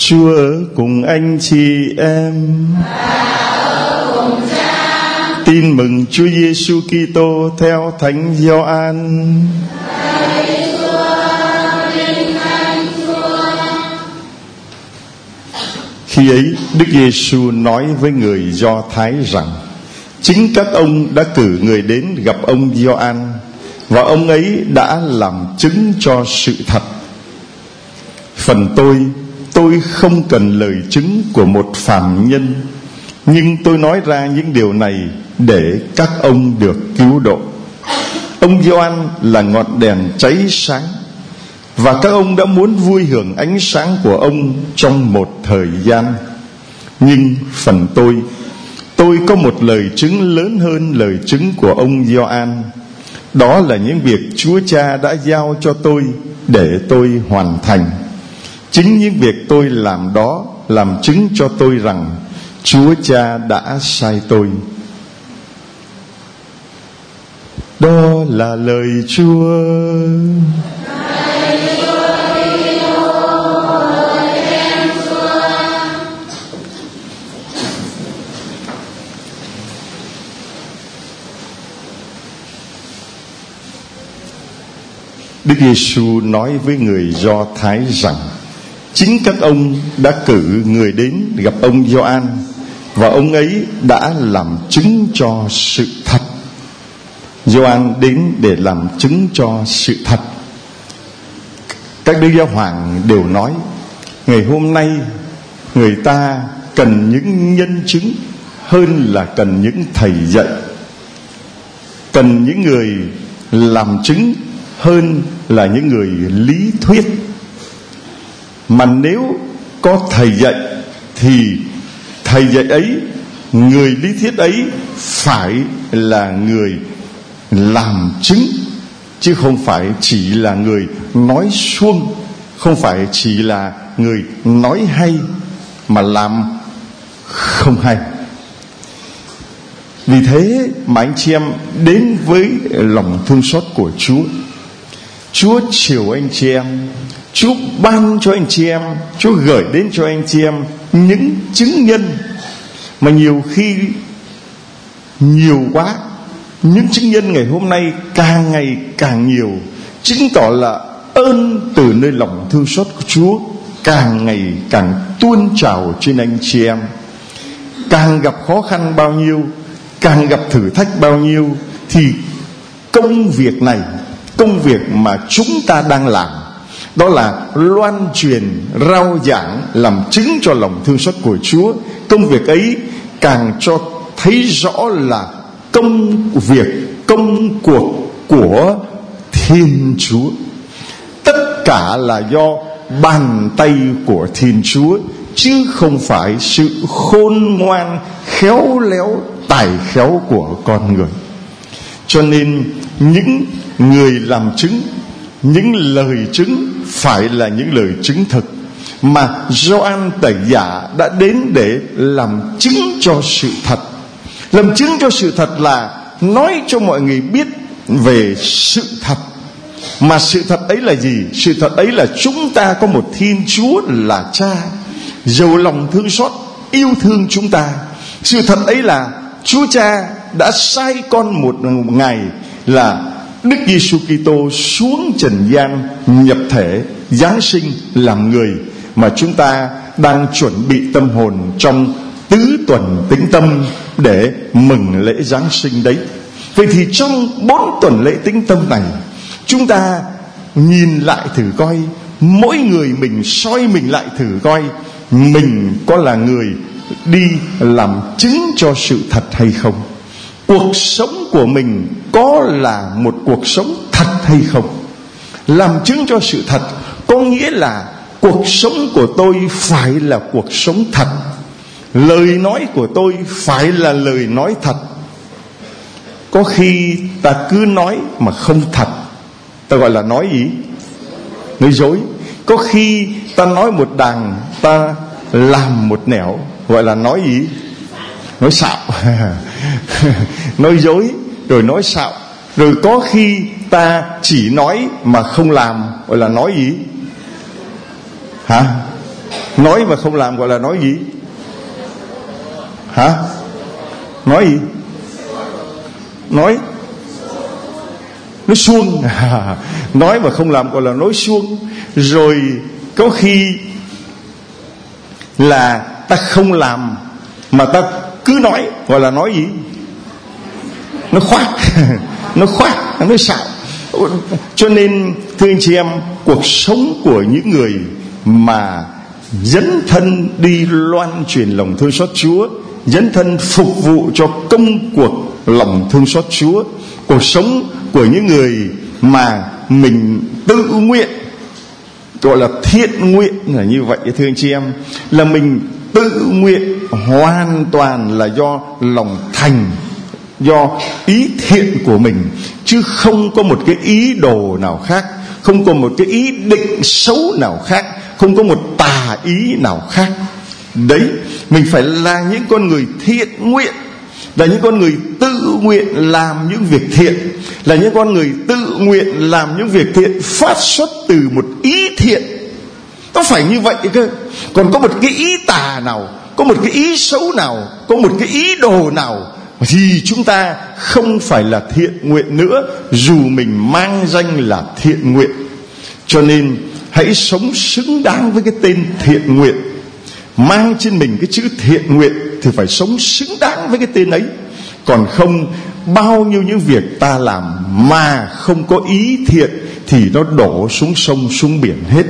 Chúa ở cùng anh chị em. Tin mừng Chúa Giêsu Kitô theo Thánh Gioan. Khi ấy Đức Giêsu nói với người Do Thái rằng chính các ông đã cử người đến gặp ông Gioan, và ông ấy đã làm chứng cho sự thật. Phần tôi không cần lời chứng của một phàm nhân, nhưng tôi nói ra những điều này để các ông được cứu độ. Ông Gioan là ngọn đèn cháy sáng, và các ông đã muốn vui hưởng ánh sáng của ông trong một thời gian. Nhưng phần tôi có một lời chứng lớn hơn lời chứng của ông Gioan. Đó là những việc Chúa Cha đã giao cho tôi để tôi hoàn thành. Chính những việc tôi làm đó làm chứng cho tôi rằng Chúa Cha đã sai tôi. Đó là lời Chúa. Đức Giêsu nói với người Do Thái rằng chính các ông đã cử người đến gặp ông Gioan, và ông ấy đã làm chứng cho sự thật. Gioan đến để làm chứng cho sự thật. Các đức giáo hoàng đều nói ngày hôm nay người ta cần những nhân chứng hơn là cần những thầy dạy, cần những người làm chứng hơn là những người lý thuyết. Mà nếu có thầy dạy thì thầy dạy ấy, người lý thuyết ấy phải là người làm chứng, chứ không phải chỉ là người nói suông, không phải chỉ là người nói hay mà làm không hay. Vì thế mà anh chị em đến với lòng thương xót của Chúa. Chúa chiều anh chị em, Chúa ban cho anh chị em, Chúa gửi đến cho anh chị em những chứng nhân mà nhiều khi nhiều quá. Những chứng nhân ngày hôm nay càng ngày càng nhiều, chứng tỏ là ơn từ nơi lòng thương xót của Chúa càng ngày càng tuôn trào trên anh chị em. Càng gặp khó khăn bao nhiêu, càng gặp thử thách bao nhiêu, thì công việc này, công việc mà chúng ta đang làm, đó là loan truyền, rao giảng, làm chứng cho lòng thương xót của Chúa. Công việc ấy càng cho thấy rõ là công việc, công cuộc của Thiên Chúa. Tất cả là do bàn tay của Thiên Chúa, chứ không phải sự khôn ngoan, khéo léo, tài khéo của con người. Cho nên những người làm chứng, những lời chứng phải là những lời chứng thực mà Gioan Tẩy Giả đã đến để làm chứng cho sự thật. Làm chứng cho sự thật là nói cho mọi người biết về sự thật. Mà sự thật ấy là gì? Sự thật ấy là chúng ta có một Thiên Chúa là Cha, giàu lòng thương xót, yêu thương chúng ta. Sự thật ấy là Chúa Cha đã sai con một ngày là Đức Giêsu Kitô xuống trần gian, nhập thể, giáng sinh làm người, mà chúng ta đang chuẩn bị tâm hồn trong tứ tuần tĩnh tâm để mừng lễ giáng sinh đấy. Vậy thì trong 4 tuần lễ tĩnh tâm này, chúng ta nhìn lại thử coi, mỗi người mình soi mình lại thử coi, mình có là người đi làm chứng cho sự thật hay không? Cuộc sống của mình có là một cuộc sống thật hay không? Làm chứng cho sự thật có nghĩa là cuộc sống của tôi phải là cuộc sống thật, lời nói của tôi phải là lời nói thật. Có khi ta cứ nói mà không thật, ta gọi là nói gì? Nói dối. Có khi ta nói một đằng, ta làm một nẻo, gọi là nói gì? Nói xạo. Nói dối rồi nói xạo. Rồi có khi ta chỉ nói mà không làm, gọi là nói gì? Hả? Nói mà không làm gọi là nói gì? Hả? Nói gì? Nói suông. Nói mà không làm gọi là nói suông. Rồi có khi là ta không làm mà ta cứ nói gọi là nói gì? Nó khoác. Nó khoác, nó xạo. Cho nên thưa anh chị em, cuộc sống của những người mà dấn thân đi loan truyền lòng thương xót Chúa, dấn thân phục vụ cho công cuộc lòng thương xót Chúa, cuộc sống của những người mà mình tự nguyện, gọi là thiện nguyện là như vậy thưa anh chị em, là mình tự nguyện hoàn toàn là do lòng thành, do ý thiện của mình, chứ không có một cái ý đồ nào khác, không có một cái ý định xấu nào khác, không có một tà ý nào khác. Đấy, mình phải là những con người thiện nguyện, là những con người tự nguyện làm những việc thiện, là những con người tự nguyện làm những việc thiện phát xuất từ một ý thiện. Nó phải như vậy cơ. Còn có một cái ý tà nào, có một cái ý xấu nào, có một cái ý đồ nào thì chúng ta không phải là thiện nguyện nữa, dù mình mang danh là thiện nguyện. Cho nên hãy sống xứng đáng với cái tên thiện nguyện. Mang trên mình cái chữ thiện nguyện thì phải sống xứng đáng với cái tên ấy. Còn không, bao nhiêu những việc ta làm mà không có ý thiện thì nó đổ xuống sông xuống biển hết.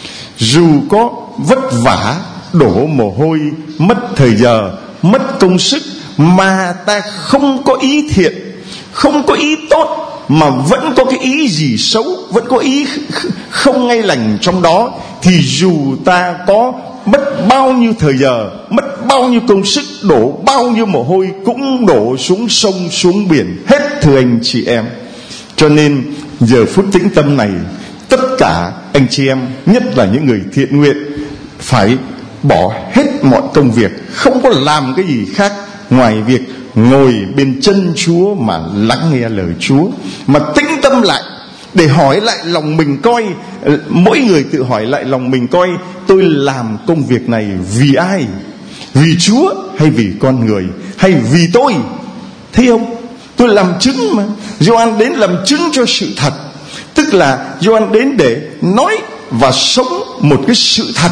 Dù có vất vả, đổ mồ hôi, mất thời giờ, mất công sức, mà ta không có ý thiện, không có ý tốt, mà vẫn có cái ý gì xấu, vẫn có ý không ngay lành trong đó, thì dù ta có mất bao nhiêu thời giờ, mất bao nhiêu công sức, đổ bao nhiêu mồ hôi, cũng đổ xuống sông xuống biển hết thưa anh chị em. Cho nên giờ phút tĩnh tâm này, tất cả anh chị em, nhất là những người thiện nguyện, phải bỏ hết mọi công việc, không có làm cái gì khác ngoài việc ngồi bên chân Chúa mà lắng nghe lời Chúa, mà tĩnh tâm lại để hỏi lại lòng mình coi. Mỗi người tự hỏi lại lòng mình coi, tôi làm công việc này vì ai? Vì Chúa hay vì con người, hay vì tôi? Thấy không? Tôi làm chứng mà. Gioan đến làm chứng cho sự thật, tức là Gioan đến để nói và sống một cái sự thật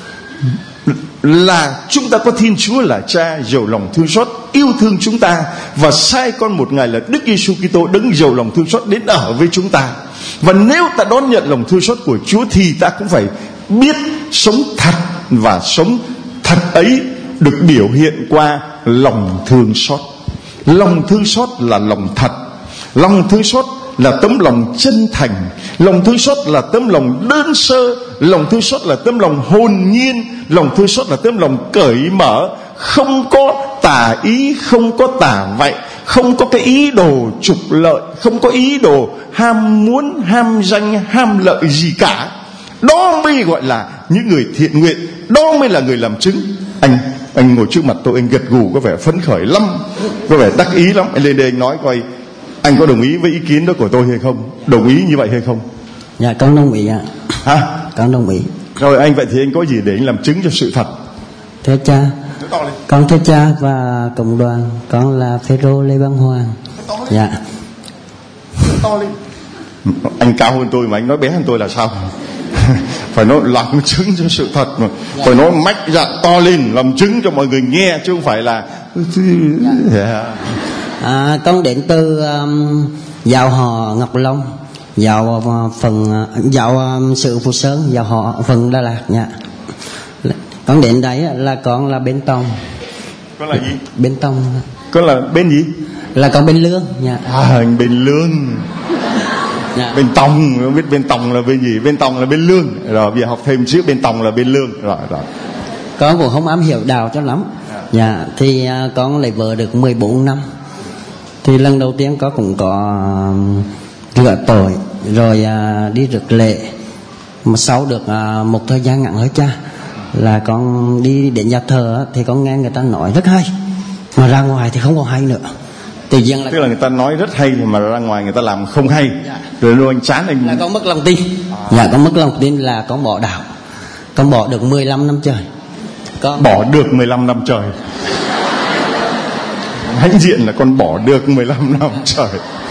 là chúng ta có Thiên Chúa là Cha giàu lòng thương xót, yêu thương chúng ta, và sai con một Ngài là Đức Giêsu Kitô đấng giàu lòng thương xót đến ở với chúng ta. Và nếu ta đón nhận lòng thương xót của Chúa thì ta cũng phải biết sống thật, và sống thật ấy được biểu hiện qua lòng thương xót. Lòng thương xót là lòng thật, lòng thương xót là tấm lòng chân thành, lòng thương xót là tấm lòng đơn sơ, lòng thương xót là tấm lòng hồn nhiên, lòng thương xót là tấm lòng cởi mở, không có tà ý, không có tà vậy, không có cái ý đồ trục lợi, không có ý đồ ham muốn, ham danh, ham lợi gì cả. Đó mới gọi là những người thiện nguyện, đó mới là người làm chứng. Anh ngồi trước mặt tôi, anh gật gù có vẻ phấn khởi lắm, có vẻ đắc ý lắm. Anh lên đây anh nói coi, anh có đồng ý với ý kiến đó của tôi hay không? Đồng ý như vậy hay không? Dạ con đồng ý ạ. Hả? Con đồng ý. Rồi anh, vậy thì anh có gì để anh làm chứng cho sự thật? Thưa cha, con thưa cha và cộng đoàn, con là Phêrô Lê Văn Hoàng. Dạ. To lên. Anh cao hơn tôi mà anh nói bé hơn tôi là sao? Phải nói làm chứng cho sự thật mà. Phải nói mách dạn to lên, làm chứng cho mọi người nghe, chứ không phải là con đến từ dạo họ Ngọc Long, dạo phần dạo sự Phú Sơn, dạo họ phần Đà Lạt nha. Con đến đấy là con là bên Tòng. Con là gì? Bên Tòng. Con là bên gì? Là con bên Lương nha. Anh bên Lương. Dạ. Bên Tòng, không biết bên Tòng là bên gì? Bên Tòng là bên Lương. Rồi bây giờ học thêm chữ bên Tòng là bên Lương. Rồi. Con cũng không am hiểu đạo cho lắm. Dạ, thì con lấy vợ được 14 năm. Thì lần đầu tiên con cũng có rửa tội, rồi đi rước lễ. Mà sau được một thời gian ngắn thôi cha, là con đi đến nhà thờ thì con nghe người ta nói rất hay, mà ra ngoài thì không còn hay nữa. Tự nhiên là tức là người ta nói rất hay mà ra ngoài người ta làm không hay. Dạ. Rồi luôn anh chán anh. Là con mất lòng tin. Dạ, con mất lòng tin là con bỏ đạo. con bỏ được 15 năm trời. Con Bỏ được 15 năm trời. Hãnh diện là con bỏ được 15 năm trời.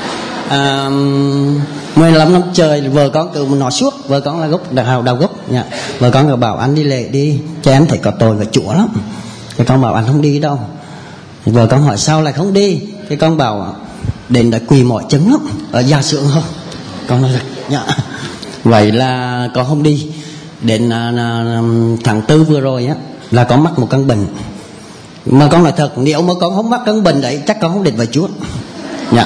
15 năm trời vợ con cứ nói suốt, vợ con là gốc đào gốc nha. Vợ con cứ bảo anh đi lễ đi, cho em thấy có tội với Chúa lắm. Thì con bảo anh không đi đâu. Thì vợ con hỏi sao lại không đi? Thì con bảo đến đã quỳ mỏi chân lắm, ở Gia Xưởng thôi. Con nói dạ. Vậy là con không đi. Đến tháng 4 vừa rồi á là con mắc một căn bệnh. Mà con nói thật, nếu mà con không mắc căn bệnh đấy chắc con không đến với Chúa. Dạ.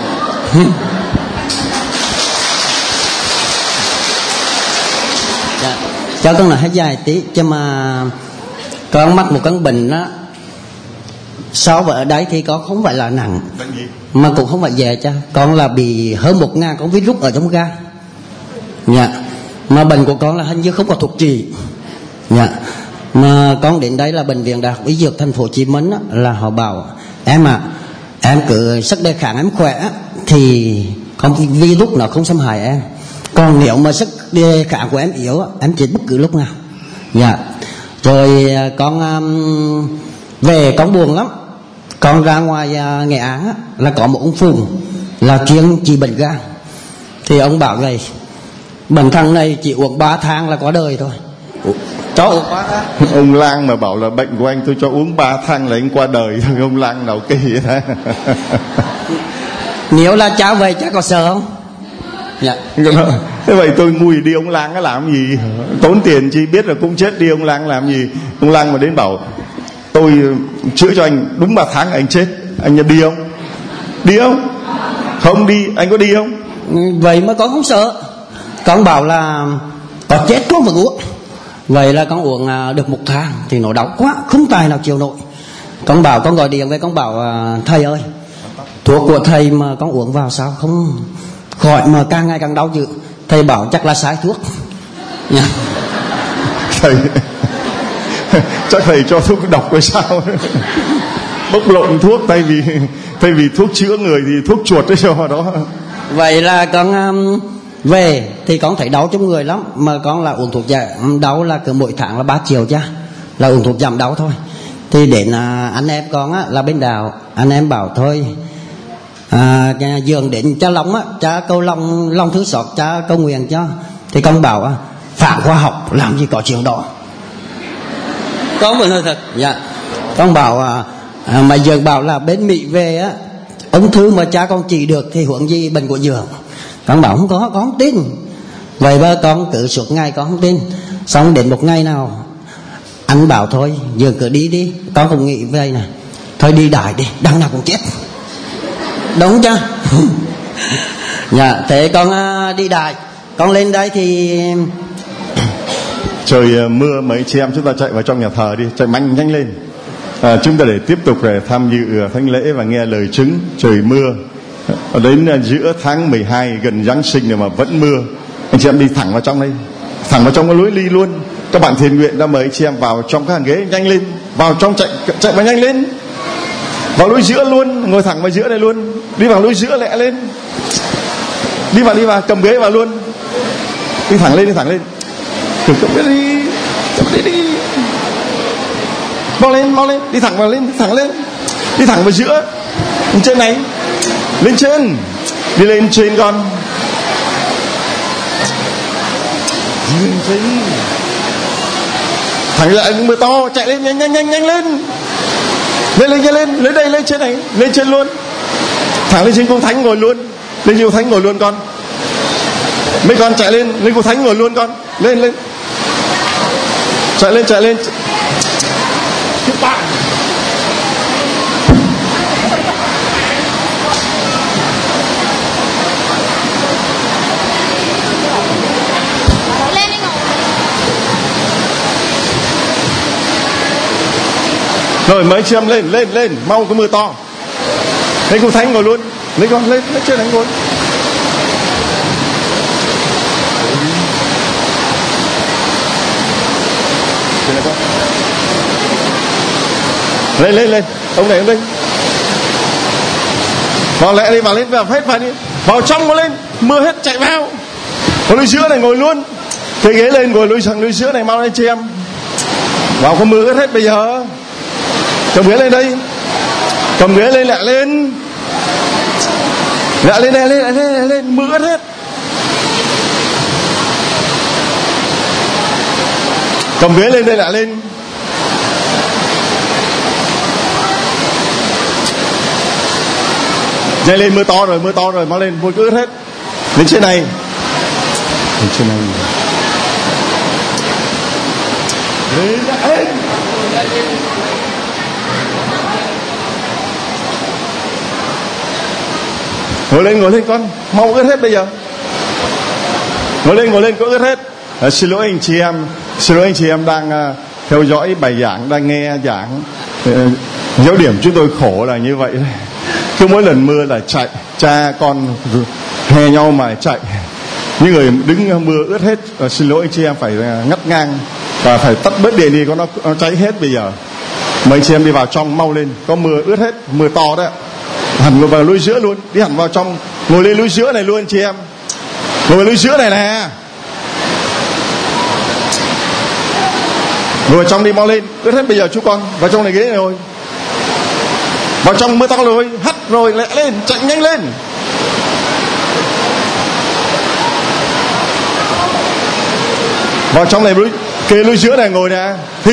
Dạ. Cho con nói hết dài tí, chứ mà con mắc một căn bệnh á, so với ở đấy thì con không phải là nặng, mà cũng không phải nhẹ cha. Con là bị hơn 1.000 con virus ở trong gan. Dạ. Mà bệnh của con là hình như không có thuốc trị. Dạ. Mà con đến đây là bệnh viện Đại học Y Dược Thành phố Hồ Chí Minh á, là họ bảo em em cứ sức đề kháng em khỏe thì con virus nó không xâm hại em. Còn nếu mà sức đề kháng của em yếu em chết bất cứ lúc nào. Dạ. Rồi con về con buồn lắm. Con ra ngoài Nghệ An á, là có một ông Phùng là chuyên trị bệnh gan. Thì ông bảo vậy, bệnh thằng này chỉ uống 3 tháng là có đời thôi. Cho uống 3 tháng. Ông Lang mà bảo là bệnh của anh tôi cho uống 3 tháng là anh qua đời. Ông Lang nào kỳ vậy đó. Nếu là cháu về cháu có sợ không? Dạ. Thế vậy tôi mùi đi ông Lang nó làm gì? Tốn tiền chi biết là cũng chết đi, ông Lang làm gì? Ông Lang mà đến bảo tôi chữa cho anh đúng 3 tháng anh chết, anh đi không? Đi không? Không đi, anh có đi không? Vậy mà con không sợ. Con bảo là có chết con mà uống. Vậy là con uống được 1 tháng thì nó đau quá, không tài nào chịu nổi. Con bảo, con gọi điện về con bảo thầy ơi, thuốc của thầy mà con uống vào sao không khỏi mà càng ngày càng đau dữ. Thầy bảo chắc là sai thuốc. Thầy chắc thầy cho thuốc độc hay sao? Bốc lộn thuốc, thay vì thuốc chữa người thì thuốc chuột đấy cho đó. Vậy là con về thì con thấy đau trong người lắm. Mà con là uống thuốc giảm đau là cứ mỗi tháng là 3 triệu cha, là uống thuốc giảm đau thôi. Thì đến anh em con á, là bên Đào, anh em bảo thôi dường đến cha Long á, cha câu Long thứ sọt cha câu nguyện cho. Thì con bảo phản khoa học làm gì có chuyện đó. Con vừa nói thật. Dạ. Con bảo mà giờ bảo là bên Mỹ về á, ung thư mà cha con trị được thì huống gì bệnh của Dường. Con bảo không có, con không tin. Vậy ba con cứ suốt ngày con không tin. Xong đến một ngày nào anh bảo thôi Dường cứ đi đi. Con cũng nghĩ về này, thôi đi đại đi, đằng nào cũng chết. Đúng chưa? Dạ. Thế con đi đại. Con lên đây thì trời mưa, mấy chị em chúng ta chạy vào trong nhà thờ đi, chạy nhanh lên. Chúng ta để tiếp tục để tham dự thánh lễ và nghe lời chứng. Trời mưa, đến giữa tháng 12 gần Giáng sinh rồi mà vẫn mưa. Anh chị em đi thẳng vào trong đây, thẳng vào trong cái lối ly luôn. Các bạn thiền nguyện đã mời anh chị em vào trong các hàng ghế, nhanh lên, vào trong chạy vào nhanh lên, vào lối giữa luôn, ngồi thẳng vào giữa này luôn, đi vào lối giữa lẹ lên, đi vào cầm ghế vào luôn, đi thẳng lên, cầm ghế đi, mau lên, đi thẳng vào lên, đi thẳng vào giữa, trên này, lên trên, đi lên trên con, lên trên, thẳng lại mưa to, chạy lên nhanh lên. Lên đây, lên trên này, lên trên luôn, thẳng lên trên cung thánh ngồi luôn, lên cung thánh ngồi luôn con. Mấy con chạy lên cung thánh ngồi luôn con, lên, chạy lên. Các bạn rồi mấy chị em lên, mau cái mưa to. Lên cung thánh ngồi luôn, lên con, lên trên này ngồi. Lên, ông này lên. Vào lẹ đi, vào lên, vào hết vào đi. Vào trong lên, mưa hết chạy vào. Có lối giữa này ngồi luôn. Cái ghế lên ngồi lối giữa này, mau lên chị em. Vào không mưa ướt hết bây giờ. Cầm ghế lên đây. Cầm ghế lên, lại lên. Lại lên, mưa ướt hết. Cầm ghế lên đây, lại lên. Nhanh lên, mưa to rồi, mau lên, mưa cứ ướt hết. Lên trên này. Lên trên này. Lên, lên. Ngồi lên con, mau ướt hết bây giờ. Ngồi lên, có ướt hết. Xin lỗi anh chị em đang theo dõi bài giảng, đang nghe giảng. Giáo điểm chúng tôi khổ là như vậy. Cứ mỗi lần mưa là chạy, cha con hè nhau mà chạy. Những người đứng mưa ướt hết. Xin lỗi anh chị em phải ngắt ngang và phải tắt bớt điện đi, có nó cháy hết bây giờ. Mấy anh chị em đi vào trong mau lên, có mưa ướt hết, mưa to đấy. Hẳn ngồi vào lối giữa luôn, đi hẳn vào trong, ngồi lên lối giữa này luôn anh chị em. Ngồi lối giữa này nè. Ngồi vào trong đi, mau lên, ướt hết bây giờ chú con. Vào trong này ghế này rồi. Vào trong mưa to rồi, hắt rồi, lẹ lên, chạy nhanh lên. Vào trong này kê lối giữa này ngồi nè. Thì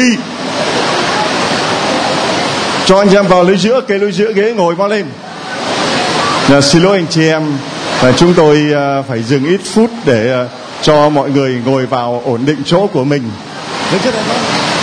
cho anh chị em vào lối giữa, kê lối giữa ghế ngồi, mau lên. Xin lỗi anh chị em, chúng tôi phải dừng ít phút để cho mọi người ngồi vào ổn định chỗ của mình. Lên trên này.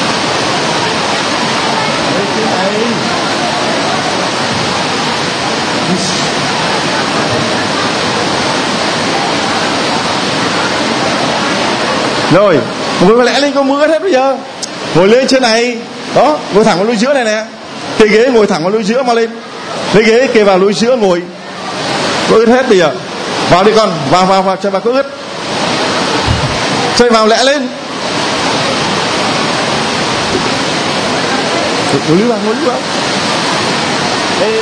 Rồi, ngồi lẽ lên, có mưa hết bây giờ. Ngồi lên trên này. Đó, ngồi thẳng vào lối giữa này nè. Cái ghế ngồi thẳng vào lối giữa, mau lên. Lấy ghế kê vào lối giữa ngồi. Có ướt hết bây giờ. Vào đi con, vào, cho vào có ướt. Chạy vào lẽ lên. Ngồi lưu vào. Đây.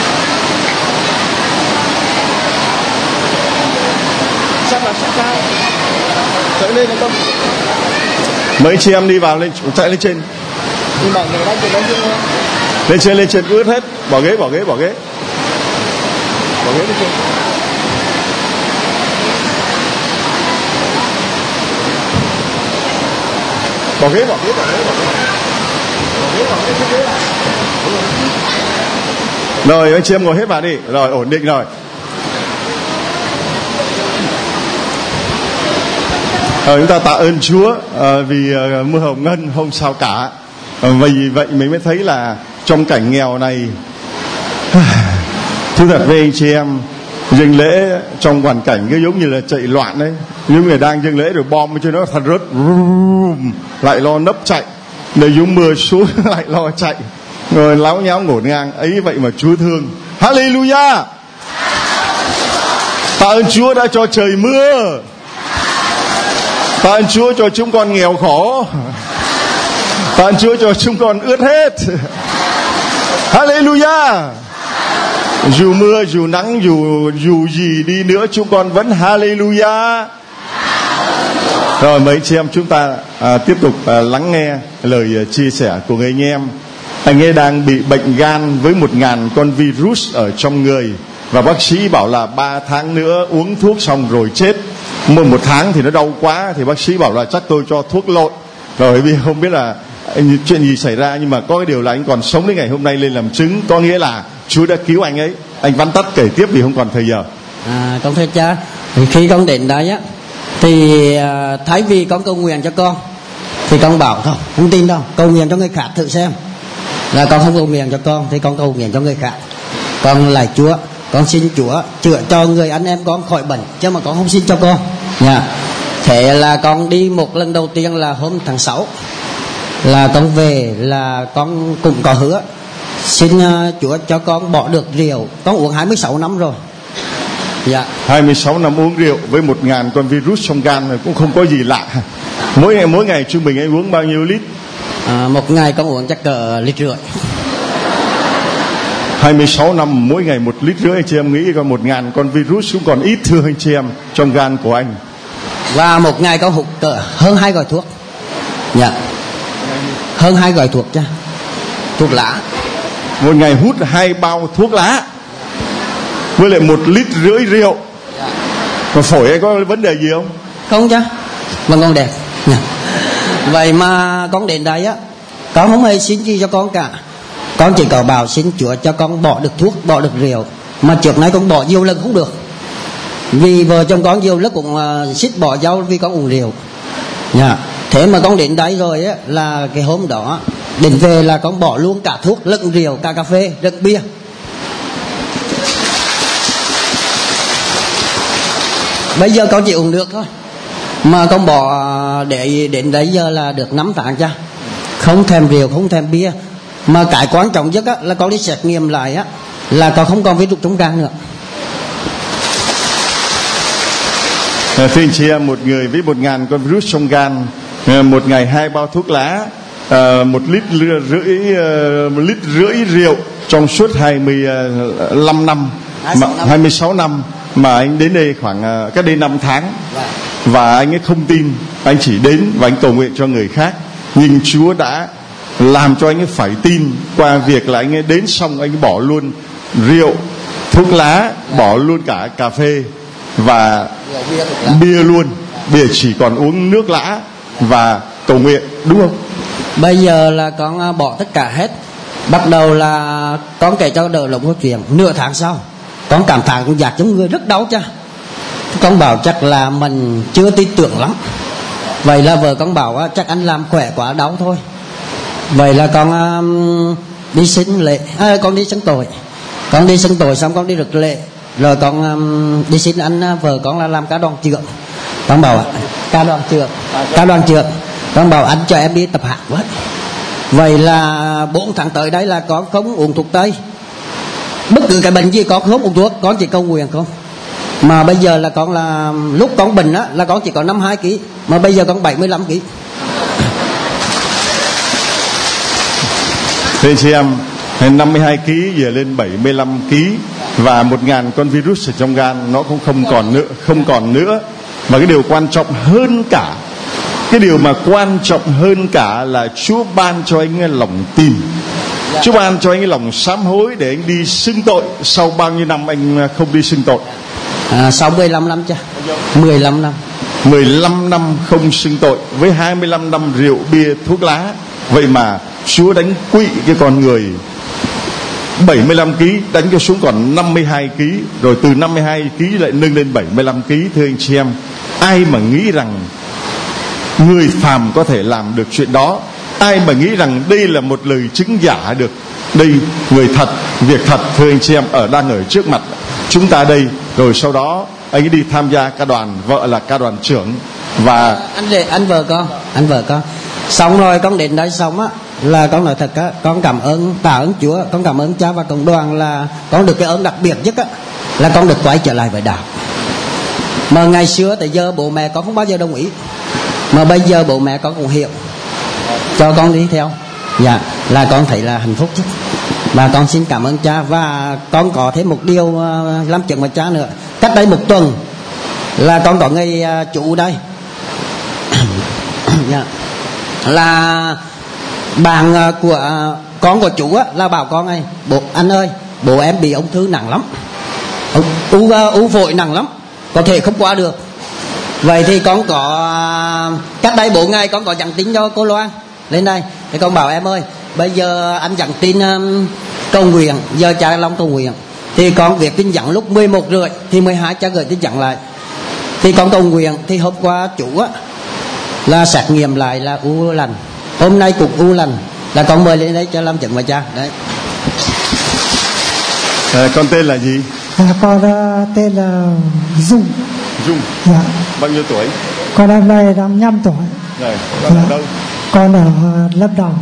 Sắp vào. Chạy lên con. Mấy chị em đi vào lên, chạy lên trên. Lên trên ướt hết. Bỏ ghế. Bỏ ghế lên trên. Bỏ ghế. Rồi anh chị em ngồi hết vào đi. Rồi ổn định rồi. Chúng ta tạ ơn Chúa vì mưa hồng ngân không sao cả. Vì vậy mình mới thấy là trong cảnh nghèo này, thú thật với anh chị em, dâng lễ trong hoàn cảnh cứ giống như là chạy loạn đấy. Những người đang dâng lễ rồi bom cho nó thật rớt, lại lo nấp chạy, để dùng mưa xuống lại lo chạy, rồi láo nháo ngổn ngang ấy. Vậy mà Chúa thương. Hallelujah. Tạ ơn Chúa đã cho trời mưa. Tạ ơn Chúa cho chúng con nghèo khổ. Tạ ơn Chúa cho chúng con ướt hết. Hallelujah. Dù mưa, dù nắng, dù gì đi nữa chúng con vẫn hallelujah. Rồi mấy chị em chúng ta tiếp tục lắng nghe lời chia sẻ của người anh em. Anh ấy đang bị bệnh gan với 1.000 con virus ở trong người. Và bác sĩ bảo là 3 tháng nữa uống thuốc xong rồi chết. Một tháng thì nó đau quá, thì bác sĩ bảo là chắc tôi cho thuốc lộn. Rồi vì không biết là chuyện gì xảy ra, nhưng mà có cái điều là anh còn sống đến ngày hôm nay lên làm chứng. Có nghĩa là Chúa đã cứu anh ấy. Anh vắn tắt kể tiếp vì không còn thời giờ. Con thưa cha, thì khi con đến đây á, thì thay vì con cầu nguyện cho con, thì con bảo thôi không tin đâu, cầu nguyện cho người khác thử xem. Là con không cầu nguyện cho con, thì con cầu nguyện cho người khác. Con lạy Chúa, con xin Chúa chữa cho người anh em con khỏi bệnh, chứ mà con không xin cho con nha. Thế là con đi một lần đầu tiên là hôm tháng 6 là con về, là con cũng có hứa xin Chúa cho con bỏ được rượu. Con uống 26 năm rồi. Dạ. 26 năm uống rượu với 1.000 con virus trong gan này cũng không có gì lạ. Mỗi ngày trung bình anh uống bao nhiêu lít? Một ngày con uống chắc cỡ 1,5 lít. 26 năm mỗi ngày 1,5 lít. Anh chị em nghĩ còn 1.000 con virus cũng còn ít, thưa anh chị em, trong gan của anh. Và một ngày con hút cỡ hơn 2 gói thuốc. Dạ. hơn 2 gói thuốc cha, thuốc lá. Một ngày hút 2 bao thuốc lá với lại 1,5 lít rượu. Mà phổi ấy có vấn đề gì không? Không cha, vẫn còn đẹp. Vậy mà con đến đây á, con không hề xin gì cho con cả. Con chỉ có bảo xin Chúa cho con bỏ được thuốc, bỏ được rượu. Mà trước nay con bỏ nhiều lần không được. Vì vợ chồng con nhiều lúc cũng xích bỏ dâu vì con uống rượu. Thế mà con đến đây rồi á, là cái hôm đó đến về là con bỏ luôn cả thuốc, lẫn rượu, cả cà phê, lẫn bia. Bây giờ con chỉ uống được thôi. Mà con bỏ để đến đấy giờ là được 5 tháng cha. Không thèm rượu, không thèm bia. Mà cái quan trọng nhất á, là con đi xét nghiệm lại á, là con không còn virus trong gan nữa. Thưa anh chị em, một người với 1.000 con virus trong gan, một ngày 2 bao thuốc lá, 1,5 lít rượu trong suốt 25 năm, 26 năm, mà anh đến đây khoảng cách đây 5 tháng. Và anh ấy không tin, anh chỉ đến và anh cầu nguyện cho người khác. Nhưng Chúa đã làm cho anh ấy phải tin qua việc là anh ấy đến xong anh ấy bỏ luôn rượu, thuốc lá, bỏ luôn cả cà phê và bia luôn. Bây giờ chỉ còn uống nước lã và cầu nguyện, đúng không? Bây giờ là con bỏ tất cả hết. Bắt đầu là con kể cho đỡ lòng câu chuyện. Nửa tháng sau con cảm thấy con dạt trong người rất đau cha. Con bảo chắc là mình chưa tin tưởng lắm. Vậy là vợ con bảo chắc anh làm khỏe quá đau thôi. Vậy là con đi xin lễ, con đi xưng tội. Con đi xưng tội xong con đi được lễ. Rồi con đi xin anh vợ con là làm cả đoàn trưởng. Con bảo cả đoàn trưởng. Con bảo anh cho em đi tập hát với. Vậy là 4 tháng tới đấy là con không uống thuốc tây. Bất cứ cái bệnh gì con không uống thuốc, con chỉ cầu nguyện không. Mà bây giờ là con là lúc con bệnh á là con chỉ có 52 kg, mà bây giờ con 75 kg. Thưa chị em, 52 kg giờ lên 75 kg và 1.000 con virus ở trong gan nó cũng không còn nữa. Mà cái điều quan trọng hơn cả, cái điều mà quan trọng hơn cả là Chúa ban cho anh lòng tin. Chúa ban cho anh lòng sám hối để anh đi xưng tội. Sau bao nhiêu năm anh không đi xưng tội? Sau 15 năm cha. 15 năm. 15 năm không xưng tội với 25 năm rượu bia thuốc lá. Vậy mà Chúa đánh quỵ cái con người 75 kg đánh cho xuống còn 52 kg, rồi từ 52 kg lại nâng lên 75 kg. Thưa anh chị em, ai mà nghĩ rằng người phàm có thể làm được chuyện đó? Ai mà nghĩ rằng đây là một lời chứng giả được? Đây, người thật, việc thật, thưa anh chị em, đang ở trước mặt chúng ta đây. Rồi sau đó anh ấy đi tham gia ca đoàn, vợ là ca đoàn trưởng. Và anh vợ con xong rồi con đến đây xong á là con nói thật á, con cảm ơn tạ ơn Chúa, con cảm ơn cha và cộng đoàn là con được cái ơn đặc biệt nhất á là con được quay trở lại với đạo. Mà ngày xưa tới giờ bố mẹ con không bao giờ đồng ý, mà bây giờ bố mẹ con cũng hiểu cho con đi theo. Dạ, là con thấy là hạnh phúc chứ. Và con xin cảm ơn cha. Và con có thêm một điều làm chứng với cha nữa. Cách đây 1 tuần là con có người chủ đây dạ. Là bạn của con của chủ á, là bảo con ơi, anh ơi, bố em bị ung thư nặng lắm, u phổi nặng lắm, có thể không qua được. Vậy thì con có cách đây 4 ngày con có nhắn tin cho cô Loan lên đây. Thì con bảo em ơi, bây giờ anh nhắn tin cầu nguyện, giờ cha Long cầu nguyện. Thì con viết tin nhắn lúc 11h30 thì 12 cha gửi tin nhắn lại. Thì con cầu nguyện thì hôm qua chủ á là xét nghiệm lại là u lành, hôm nay cũng u lành, là con mời lên đấy cho làm chứng với cha đấy. Con tên là gì? Con tên là Dung. Dạ. Bao nhiêu tuổi? Con năm nay 55 tuổi. Rồi, con ở đâu? Con ở Lâm Đồng.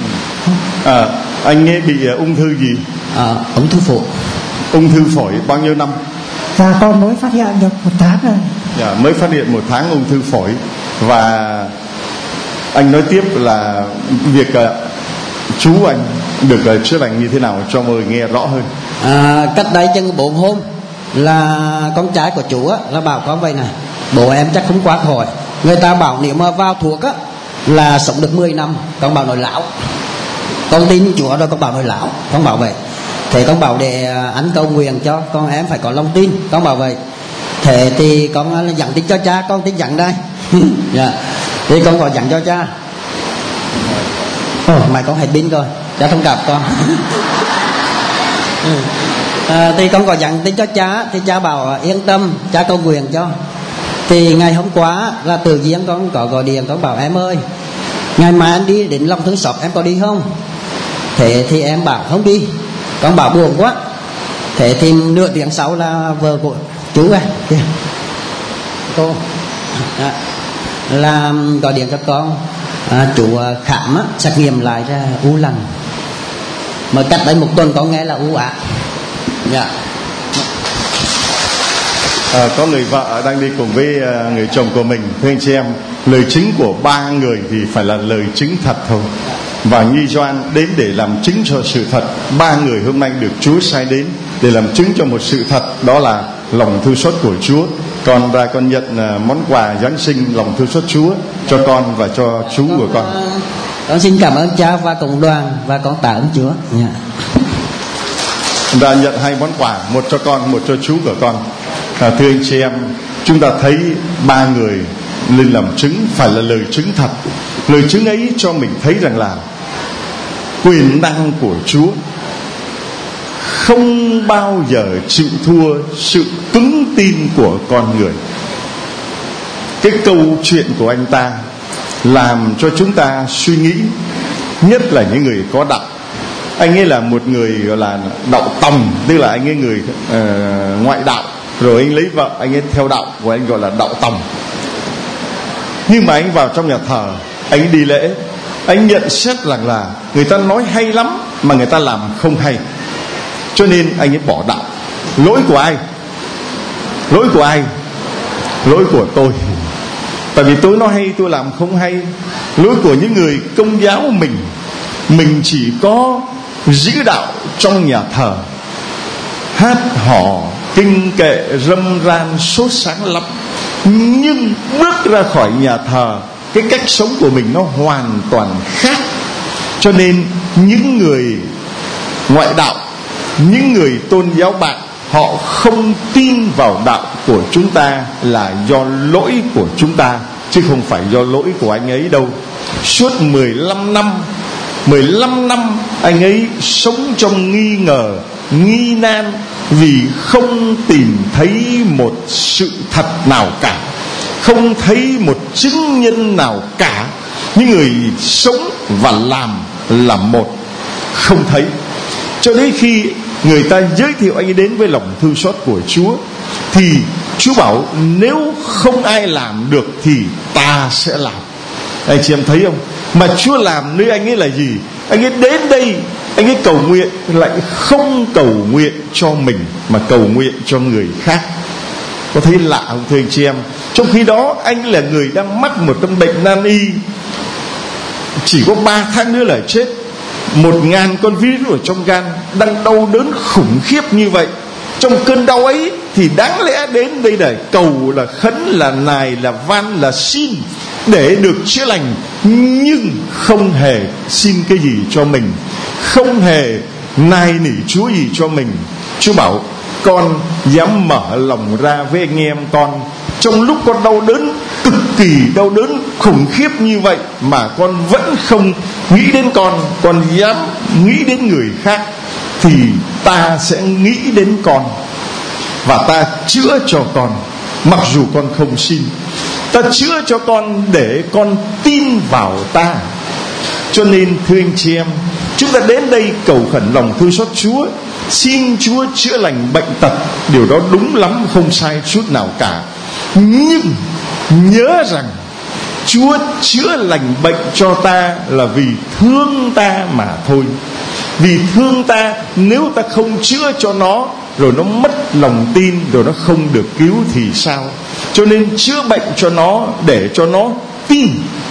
Anh ấy bị ung thư gì? Ung thư phổi. Ung thư phổi bao nhiêu năm? Dạ, con mới phát hiện được 1 tháng rồi. Dạ, mới phát hiện 1 tháng ung thư phổi. Và anh nói tiếp là việc chú anh được chữa lành như thế nào, cho mọi người nghe rõ hơn. Cách đây chừng 4 hôm là con trai của chú á là bảo con vậy này: bố em chắc không qua khỏi. Người ta bảo nếu mà vào thuốc á là sống được 10 năm. Con bảo nói lão, con tin Chúa rồi con bảo nói lão, con bảo vậy. Thế con bảo để anh cầu nguyện cho con em phải có lòng tin, con bảo vậy. Thế thì con dặn tin cho cha, con tin dặn đây. Dạ. Thì con có dặn cho cha. Mày con hết pin rồi, cha thông cảm con. Thì con có dặn tin cho cha, thì cha bảo yên tâm, cha cầu nguyện cho. Thì ngày hôm qua là tự nhiên con có gọi điện, con bảo em ơi, ngày mai anh đi đến Long Thương Xót em có đi không? Thế thì em bảo không đi. Con bảo buồn quá. Thế thì nửa tiếng sau là vợ của chú cô là gọi điện cho con, chú khám á, xét nghiệm lại ra u lành. Mà cách đây 1 tuần con nghe là u ác. Dạ. Có người vợ đang đi cùng với người chồng của mình. Thưa anh chị em, lời chứng của 3 người thì phải là lời chứng thật thôi. Và Nhi Doan đến để làm chứng cho sự thật. 3 người hôm nay được Chúa sai đến để làm chứng cho một sự thật, đó là lòng thương xót của Chúa. Con ra con nhận món quà Giáng sinh lòng thương xót Chúa cho con và cho chú của con. Con xin cảm ơn cha và cộng đoàn, và con tạ ơn Chúa. Ra nhận 2 món quà, một cho con, một cho chú của con. Thưa anh chị em, chúng ta thấy 3 người lên làm chứng phải là lời chứng thật. Lời chứng ấy cho mình thấy rằng là quyền năng của Chúa không bao giờ chịu thua sự cứng tin của con người. Cái câu chuyện của anh ta làm cho chúng ta suy nghĩ, nhất là những người có đạo. Anh ấy là một người gọi là đạo tòng, tức là anh ấy người ngoại đạo, rồi anh lấy vợ, anh ấy theo đạo của anh gọi là đạo tòng. Nhưng mà anh vào trong nhà thờ, anh đi lễ, anh nhận xét rằng là người ta nói hay lắm mà người ta làm không hay, cho nên anh ấy bỏ đạo. Lỗi của ai? Lỗi của ai? Lỗi của tôi. Tại vì tôi nói hay, tôi làm không hay. Lỗi của những người công giáo mình chỉ có giữ đạo trong nhà thờ, hát hò kinh kệ râm ran sốt sáng lắm, nhưng bước ra khỏi nhà thờ, cái cách sống của mình nó hoàn toàn khác. Cho nên những người ngoại đạo, những người tôn giáo bạn, họ không tin vào đạo của chúng ta là do lỗi của chúng ta, chứ không phải do lỗi của anh ấy đâu. Suốt 15 năm anh ấy sống trong nghi ngờ, nghi nan, vì không tìm thấy một sự thật nào cả, không thấy một chứng nhân nào cả. Những người sống và làm là một, không thấy. Cho đến khi người ta giới thiệu anh ấy đến với lòng thương xót của Chúa, thì Chúa bảo nếu không ai làm được thì ta sẽ làm. Anh chị em thấy không? Mà Chúa làm nơi anh ấy là gì? Anh ấy đến đây, anh ấy cầu nguyện lại không cầu nguyện cho mình mà cầu nguyện cho người khác. Có thấy lạ không thưa anh chị em? Trong khi đó anh là người đang mắc một căn bệnh nan y, chỉ có 3 tháng nữa là chết. 1000 con virus ở trong gan, đang đau đớn khủng khiếp như vậy. Trong cơn đau ấy thì đáng lẽ đến đây để cầu, là khấn, là nài, là van, là xin để được chữa lành, nhưng không hề xin cái gì cho mình, không hề nài nỉ Chúa gì cho mình. Chúa bảo con dám mở lòng ra với anh em con, trong lúc con đau đớn, cực kỳ đau đớn khủng khiếp như vậy mà con vẫn không nghĩ đến con dám nghĩ đến người khác, thì ta sẽ nghĩ đến con và ta chữa cho con. Mặc dù con không xin, ta chữa cho con để con tin vào ta. Cho nên thưa anh chị em, chúng ta đến đây cầu khẩn lòng thương xót Chúa, xin Chúa chữa lành bệnh tật, điều đó đúng lắm, không sai chút nào cả. Nhưng nhớ rằng Chúa chữa lành bệnh cho ta là vì thương ta mà thôi. Vì thương ta, nếu ta không chữa cho nó, rồi nó mất lòng tin, rồi nó không được cứu thì sao? Cho nên chữa bệnh cho nó để cho nó tin.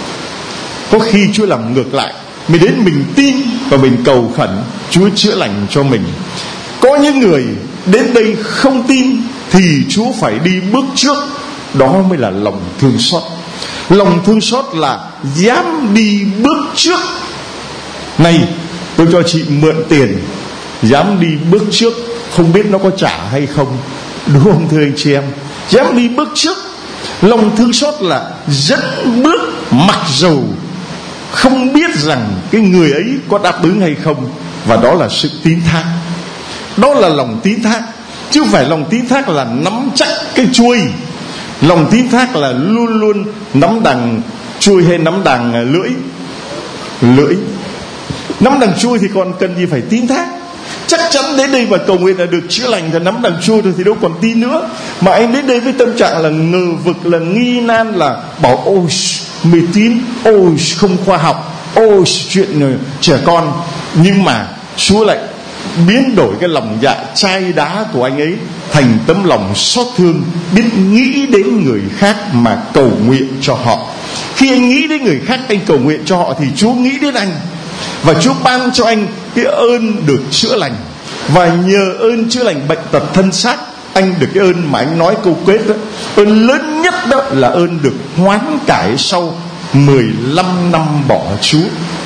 Có khi Chúa làm ngược lại, mình đến mình tin và mình cầu khẩn, Chúa chữa lành cho mình. Có những người đến đây không tin thì Chúa phải đi bước trước, đó mới là lòng thương xót. Lòng thương xót là dám đi bước trước. Này, tôi cho chị mượn tiền, dám đi bước trước, không biết nó có trả hay không, đúng không thưa anh chị em? Dám đi bước trước. Lòng thương xót là dẫn bước mặc dầu không biết rằng cái người ấy có đáp ứng hay không. Và đó là sự tín thác. Đó là lòng tín thác. Chứ không phải lòng tín thác là nắm chắc cái chuôi. Lòng tín thác là luôn luôn nắm đằng chuôi hay nắm đằng lưỡi. Nắm đằng chuôi thì còn cần gì phải tín thác. Chắc chắn đến đây và cầu nguyện là được chữa lành, thì nắm đằng chuôi rồi thì đâu còn tin nữa. Mà anh đến đây với tâm trạng là ngờ vực, là nghi nan, là bảo ôi mê tín, ôi không khoa học, ôi chuyện trẻ con. Nhưng mà Chúa lại biến đổi cái lòng dạ chai đá của anh ấy thành tấm lòng xót thương, biết nghĩ đến người khác mà cầu nguyện cho họ. Khi anh nghĩ đến người khác, anh cầu nguyện cho họ, thì Chúa nghĩ đến anh. Và Chúa ban cho anh cái ơn được chữa lành. Và nhờ ơn chữa lành bệnh tật thân xác, anh được cái ơn mà anh nói câu kết đó. Ơn lớn nhất đó là ơn được hoán cải sau 15 năm bỏ Chúa,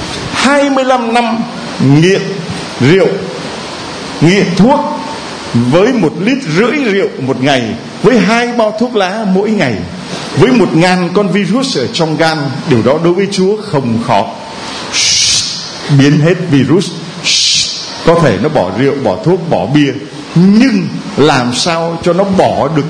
25 năm nghiện rượu, nghiện thuốc, với 1,5 lít rượu một ngày, với 2 bao thuốc lá mỗi ngày, với 1.000 con virus ở trong gan. Điều đó đối với Chúa không khó. Biến hết virus. Có thể nó bỏ rượu, bỏ thuốc, bỏ bia, nhưng làm sao cho nó bỏ được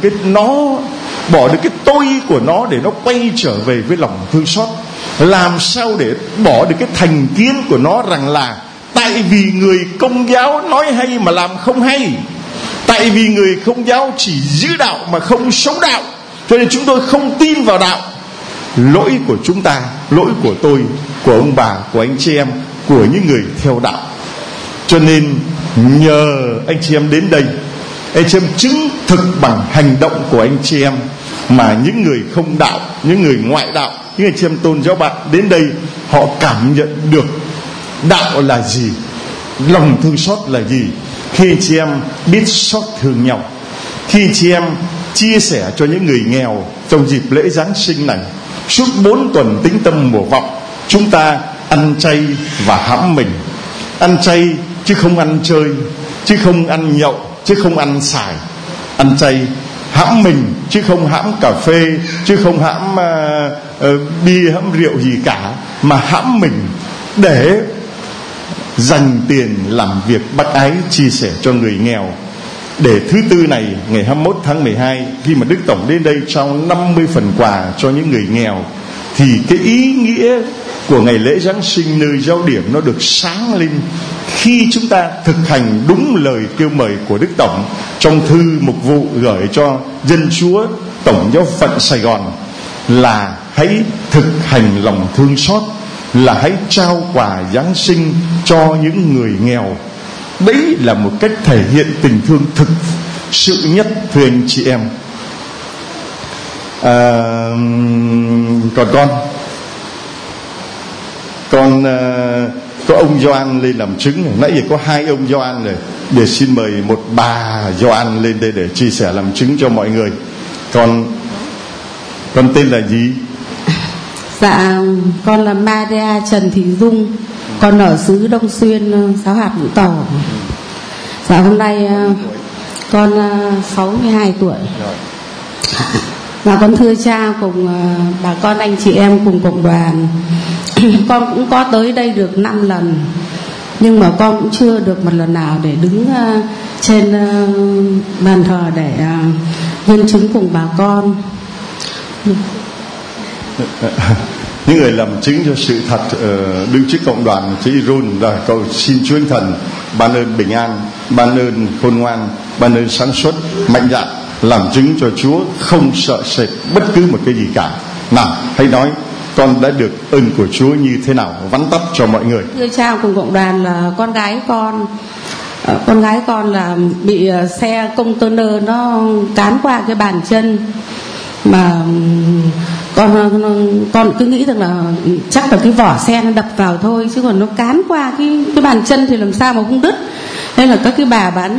cái tôi của nó, để nó quay trở về với lòng thương xót. Làm sao để bỏ được cái thành kiến của nó rằng là tại vì người Công giáo nói hay mà làm không hay, tại vì người Công giáo chỉ giữ đạo mà không sống đạo, cho nên chúng tôi không tin vào đạo. Lỗi của chúng ta, lỗi của tôi, của ông bà, của anh chị em, của những người theo đạo. Cho nên nhờ anh chị em đến đây, anh chị em chứng thực bằng hành động của anh chị em, mà những người không đạo, những người ngoại đạo, những anh chị em tôn giáo bạn đến đây, họ cảm nhận được đạo là gì, lòng thương xót là gì. Khi anh chị em biết xót thương nhau, khi anh chị em chia sẻ cho những người nghèo trong dịp lễ Giáng sinh này, suốt 4 tuần tĩnh tâm mùa vọng, chúng ta ăn chay và hãm mình. Ăn chay chứ không ăn chơi, chứ không ăn nhậu, chứ không ăn xài. Ăn chay hãm mình chứ không hãm cà phê, chứ không hãm bia, hãm rượu gì cả, mà hãm mình để dành tiền làm việc bác ái, chia sẻ cho người nghèo. Để thứ Tư này, ngày 21 tháng 12, khi mà Đức Tổng đến đây trao 50 phần quà cho những người nghèo, thì cái ý nghĩa của ngày lễ Giáng sinh nơi giáo điểm nó được sáng lên khi chúng ta thực hành đúng lời kêu mời của Đức Tổng trong thư mục vụ gửi cho dân Chúa Tổng giáo phận Sài Gòn, là hãy thực hành lòng thương xót, là hãy trao quà Giáng sinh cho những người nghèo. Đấy là một cách thể hiện tình thương thực sự nhất, thưa anh chị em. Còn con có ông Gioan lên làm chứng. Nãy giờ có 2 ông Gioan rồi, để xin mời một bà Gioan lên đây để chia sẻ làm chứng cho mọi người. Con tên là gì? Dạ, con là Maria Trần Thị Dung, con ở xứ Đông Xuyên, Giáo hạt Vũng Tàu. Dạ, hôm nay con 62 tuổi. Và con thưa cha cùng bà con anh chị em cùng cộng đoàn, con cũng có tới đây được 5 lần, nhưng mà con cũng chưa được một lần nào để đứng trên bàn thờ để nhân chứng cùng bà con. Những người làm chứng cho sự thật đứng trước cộng đoàn chữ Run rồi cầu xin Chúa Thánh Thần ban ơn bình an, ban ơn khôn ngoan, ban ơn sáng suốt, mạnh dạn làm chứng cho Chúa, không sợ sệt bất cứ một cái gì cả. Nào, hãy nói con đã được ơn của Chúa như thế nào, vắn tắt cho mọi người. Thưa cha cùng cộng đoàn, là con gái con là bị xe container nó cán qua cái bàn chân, mà con cứ nghĩ rằng là chắc là cái vỏ xe nó đập vào thôi, chứ còn nó cán qua cái bàn chân thì làm sao mà không đứt. Nên là các cái bà bán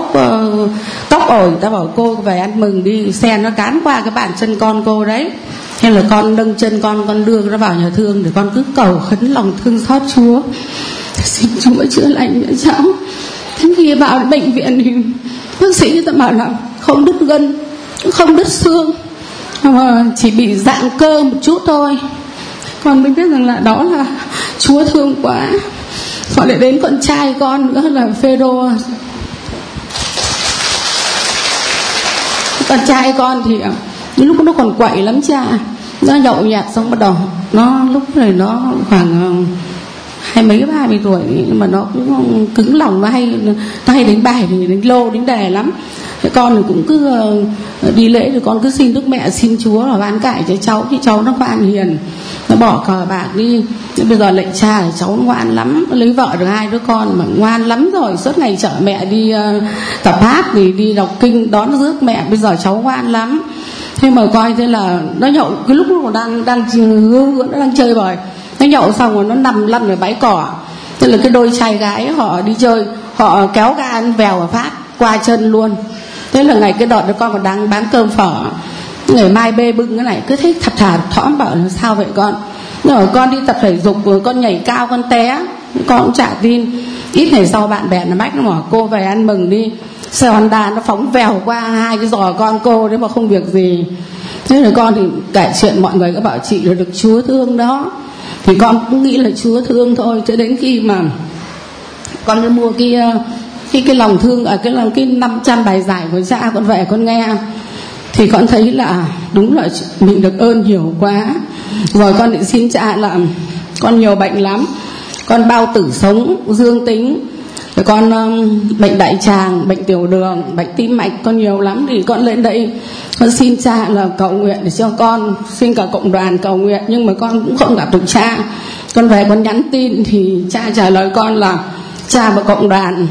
cóc ổi, ta bảo cô về ăn mừng đi, xe nó cán qua cái bàn chân con cô đấy. Thế là con nâng chân con đưa nó vào nhà thương để con cứ cầu khấn lòng thương xót Chúa, xin Chúa chữa lành cho cháu. Thế khi vào bệnh viện thì bác sĩ người ta bảo là không đứt gân, không đứt xương, mà chỉ bị giãn cơ một chút thôi. Con mới biết rằng là đó là Chúa thương quá. Còn lại đến con trai con nữa là Phêrô. Con trai con thì lúc nó còn quậy lắm cha. Nó nhậu nhạt xong bắt đầu nó lúc này nó khoảng 20-30 tuổi, nhưng mà nó cũng cứng lòng, nó hay đánh bài, đánh lô, đánh đề lắm. Thế con thì cũng cứ đi lễ thì con cứ xin Đức Mẹ, xin Chúa là ban cải cho cháu, thì cháu nó ngoan hiền, nó bỏ cờ bạc đi. Bây giờ lệnh cha thì cháu ngoan lắm, nó lấy vợ được 2 đứa con mà ngoan lắm rồi, suốt ngày chở mẹ đi tập hát, thì đi đọc kinh đón rước mẹ. Bây giờ cháu ngoan lắm. Thế mà coi thế là nó nhậu, cái lúc nó đang chơi bời, nó nhậu xong rồi nó nằm lăn ở bãi cỏ. Thế là cái đôi trai gái họ đi chơi, họ kéo ga ăn vèo và phát qua chân luôn. Thế là ngày cái đợt đó con còn đang bán cơm phở, ngày mai bê bưng cái này cứ thấy thật thà thõm, bảo là sao vậy con. Rồi con đi tập thể dục rồi con nhảy cao con té, con cũng chả tin. Ít ngày sau bạn bè nó mách, nó bảo cô về ăn mừng đi, xe Honda nó phóng vèo qua 2 cái giò con cô đấy mà không việc gì. Thế là con thì kể chuyện mọi người có bảo chị là được Chúa thương đó, thì con cũng nghĩ là Chúa thương thôi. Cho đến khi mà con đi mua cái lòng thương ở cái 500 bài giải của cha, con về con nghe thì con thấy là đúng là mình được ơn nhiều quá. Rồi con định xin cha là con nhiều bệnh lắm, con bao tử sống dương tính, rồi con bệnh đại tràng, bệnh tiểu đường, bệnh tim mạch, con nhiều lắm. Thì con lên đây con xin cha là cầu nguyện để cho con, xin cả cộng đoàn cầu nguyện, nhưng mà con cũng không gặp được cha. Con về con nhắn tin thì cha trả lời con là cha và cộng đoàn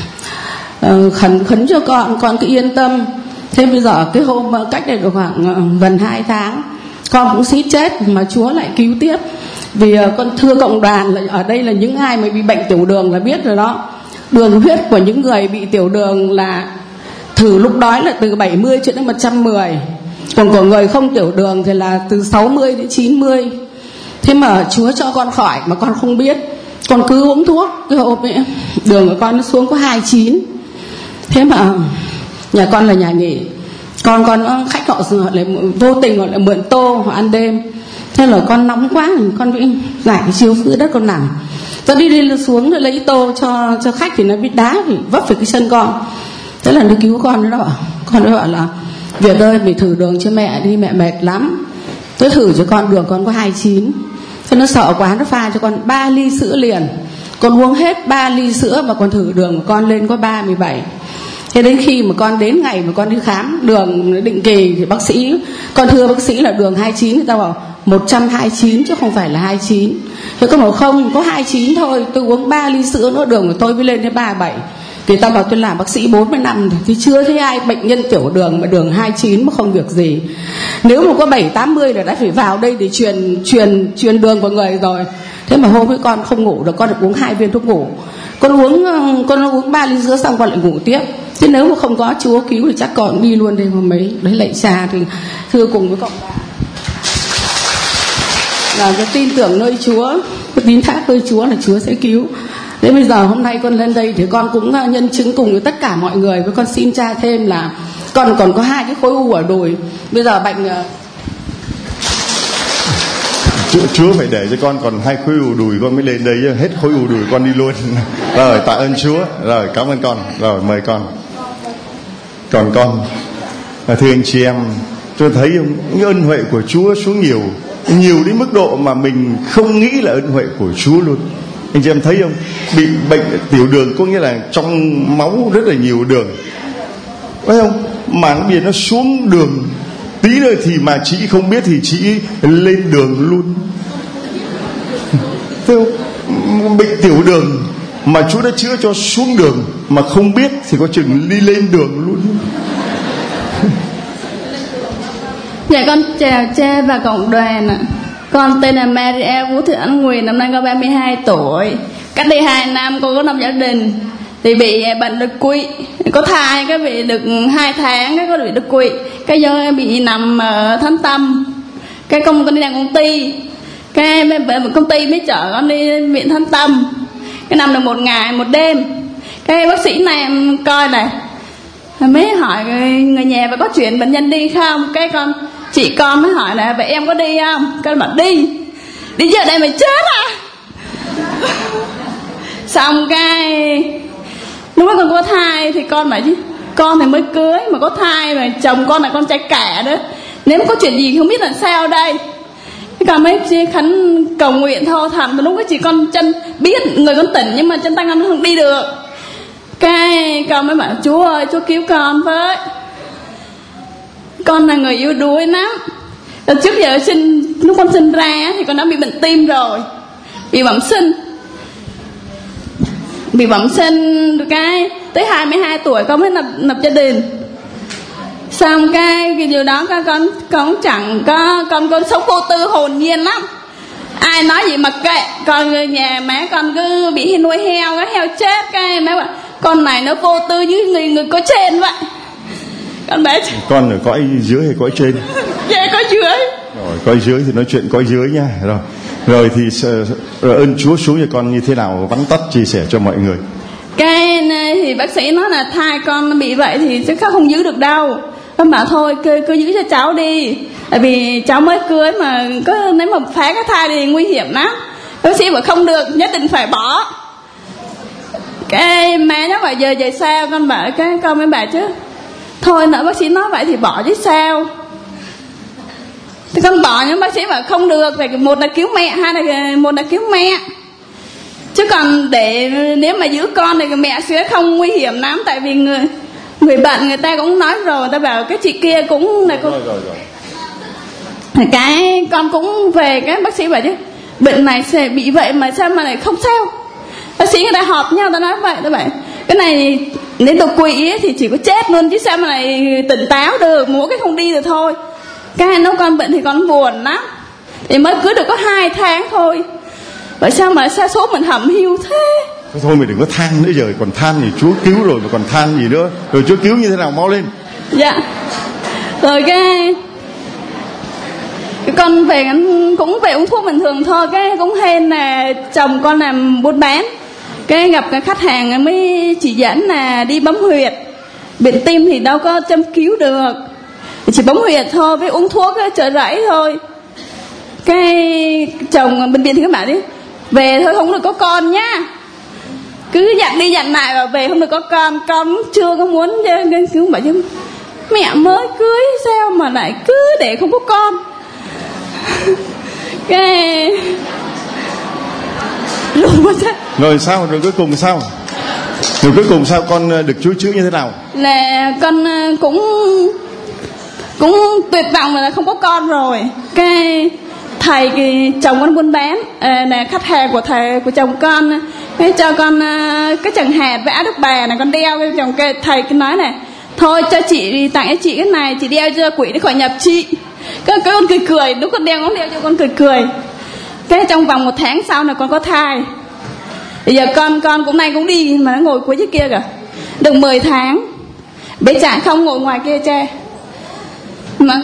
khấn cho con cứ yên tâm. Thế bây giờ cái hôm cách đây được khoảng gần 2 tháng, con cũng suýt chết mà Chúa lại cứu tiếp. Vì con thưa cộng đoàn là ở đây là những ai mà bị bệnh tiểu đường là biết rồi đó. Đường huyết của những người bị tiểu đường là thử lúc đói là từ 70 cho đến 110, còn của người không tiểu đường thì là từ 60 đến 90. Thế mà Chúa cho con khỏi mà con không biết, con cứ uống thuốc. Cái hộp ấy, đường của con nó xuống có 29. Thế mà nhà con là nhà nghỉ, con khách họ lại vô tình họ lại mượn tô họ ăn đêm. Thế là con nóng quá, con bị giải cái chiếu dưới đất con nằm. Con đi xuống để lấy tô cho khách thì nó bị đá thì vấp phải cái chân con. Thế là nó cứu con, nó bảo là Việt ơi mày thử đường cho mẹ đi, mẹ mệt lắm. Tôi thử cho con, đường con có 29. Thế nó sợ quá, nó pha cho con 3 ly sữa liền. Con uống hết 3 ly sữa mà con thử đường của con lên có 37. Thế đến khi mà con đến ngày mà con đi khám đường định kỳ thì bác sĩ, con thưa bác sĩ là đường 29, người ta bảo 129 chứ không phải là 29. Thế con bảo không, có 29 thôi, tôi uống 3 ly sữa nữa đường của tôi mới lên đến 37. Thì tao bảo tôi làm bác sĩ 40 năm thì chưa thấy ai bệnh nhân tiểu đường mà đường 29 mà không việc gì. Nếu mà có 7-80 là đã phải vào đây để truyền đường của người rồi. Thế mà hôm ấy con không ngủ được, con được uống 2 viên thuốc ngủ. Con uống 3 ly sữa xong con lại ngủ tiếp. Thế nếu mà không có Chúa cứu thì chắc con đi luôn đây hôm mấy. Đấy lạy cha thì thưa cùng với cộng đoàn là cái tin tưởng nơi Chúa, cái tín thác nơi Chúa là Chúa sẽ cứu. Thế bây giờ hôm nay con lên đây thì con cũng nhân chứng cùng với tất cả mọi người, với con xin cha thêm là con còn có 2 cái khối u ở đùi. Bây giờ bệnh Chúa phải để cho con còn 2 khối u đùi con mới lên đây chứ, hết khối u đùi con đi luôn. Rồi tạ ơn Chúa, rồi cảm ơn con, rồi mời con. Còn con thưa anh chị em, tôi thấy không, những ân huệ của Chúa xuống nhiều đến mức độ mà mình không nghĩ là ân huệ của Chúa luôn. Anh chị em thấy không, bị bệnh tiểu đường có nghĩa là trong máu rất là nhiều đường, phải không, mà bây giờ nó xuống đường tí nữa thì mà chị không biết thì chị lên đường luôn. Thấy không, bệnh tiểu đường mà Chúa đã chữa cho xuống đường mà không biết thì có chừng đi lên đường luôn. Dạ con chào cha và cộng đoàn ạ. Con tên là Maria Vũ Thị Ánh Nguyên, năm nay con 32 tuổi. Cách đây 2 năm con có lập gia đình thì bị bệnh đột quỵ. Có thai cái bị được 2 tháng cái có bị đột quỵ. Cái do bị nằm ở Thánh Tâm. Cái con đi làm công ty, cái một công ty mới chở con đi viện Thánh Tâm. Cái nằm được 1 ngày 1 đêm. Cái bác sĩ này em coi này, mới hỏi người nhà và có chuyển bệnh nhân đi không. Cái chị con mới hỏi là vậy em có đi không. Cái bảo đi giờ đây mày chết à. Xong cái lúc đó con có thai thì con bảo chứ con thì mới cưới mà có thai mà chồng con là con trai cả nữa, nếu mà có chuyện gì không biết là sao đây. Cái con mới khấn cầu nguyện thôi thầm. Lúc đó chỉ con chân biết người con tỉnh nhưng mà chân tay con không đi được. Cái con mới bảo Chúa ơi, Chúa cứu con với, con là người yếu đuối lắm. Trước giờ lúc con sinh ra thì con đã bị bệnh tim rồi, bị bẩm sinh được cái tới 22 tuổi con mới lập gia đình. Xong cái điều đó con chẳng có con sống vô tư hồn nhiên lắm, ai nói gì mặc kệ. Con nhà má con cứ bị nuôi heo, cái heo chết, cái má bảo con này nó vô tư như người có trên vậy. Con bé con ở cõi dưới hay cõi trên? Dạ cõi dưới. Rồi cõi dưới thì nói chuyện cõi dưới nha. Rồi thì ơn Chúa xuống cho con như thế nào, vắn tắt chia sẻ cho mọi người. Cái thì bác sĩ nói là thai con bị vậy thì chắc không giữ được đâu. Con bảo thôi cứ giữ cho cháu đi, tại vì cháu mới cưới mà nếu mà phá cái thai thì nguy hiểm lắm. Bác sĩ bảo không được, nhất định phải bỏ. Cái má nó bảo giờ vậy sao. Con bảo cái con mới bảo chứ thôi nỡ bác sĩ nói vậy thì bỏ chứ sao. Thì con bỏ, nhưng bác sĩ bảo không được, phải một là cứu mẹ, một là cứu mẹ. Chứ còn để nếu mà giữ con thì mẹ sẽ không nguy hiểm lắm. Tại vì người bệnh người ta cũng nói rồi, người ta bảo cái chị kia cũng là con. Cái con cũng về, cái bác sĩ bảo chứ bệnh này sẽ bị vậy mà sao mà lại không sao. Bác sĩ người ta họp nhau, ta nói vậy, ta bảo cái này nếu đột quỵ ấy, thì chỉ có chết luôn chứ sao mà lại tỉnh táo được, mỗi cái không đi được thôi. Cái lúc con bệnh thì con buồn lắm, thì mới cưới được có 2 tháng thôi. Vậy sao mà sa số mình hẩm hiu thế. Thôi mày đừng có than nữa, giờ còn than thì Chúa cứu rồi mà còn than gì nữa. Rồi Chúa cứu như thế nào, mau lên. Dạ. Rồi cái con về cũng về uống thuốc bình thường thôi. Cái cũng hên là chồng con làm buôn bán, cái gặp cái khách hàng mới chỉ dẫn là đi bấm huyệt. Bệnh tim thì đâu có châm cứu được, chỉ bấm huyệt thôi với uống thuốc trợ rẫy thôi. Cái chồng bệnh viện thì các bạn đi về thôi không được có con nhá, cứ dặn đi dặn lại và về không được có con. Con chưa có muốn nghiên cứu, bảo chứ mẹ mới cưới sao mà lại cứ để không có con. Cái rồi sao, rồi cuối cùng sao? Rồi cuối cùng sao con được Chúa chữa như thế nào? Là con cũng tuyệt vọng là không có con rồi. Cái thầy chồng con buôn bán là khách hàng của chồng con, cái cho con cái tràng hạt với áo Đức Bà này con đeo. Cái chồng cái thầy cứ nói này thôi cho chị, tặng cho chị cái này, chị đeo cho quỷ nó khỏi nhập chị. Cái con cười lúc con đeo cho con cười. Cái trong vòng 1 tháng sau là con có thai. Bây giờ con cũng nay cũng đi mà nó ngồi cuối dưới kia kìa, được 10 tháng bé Trạng không ngồi ngoài kia che mà.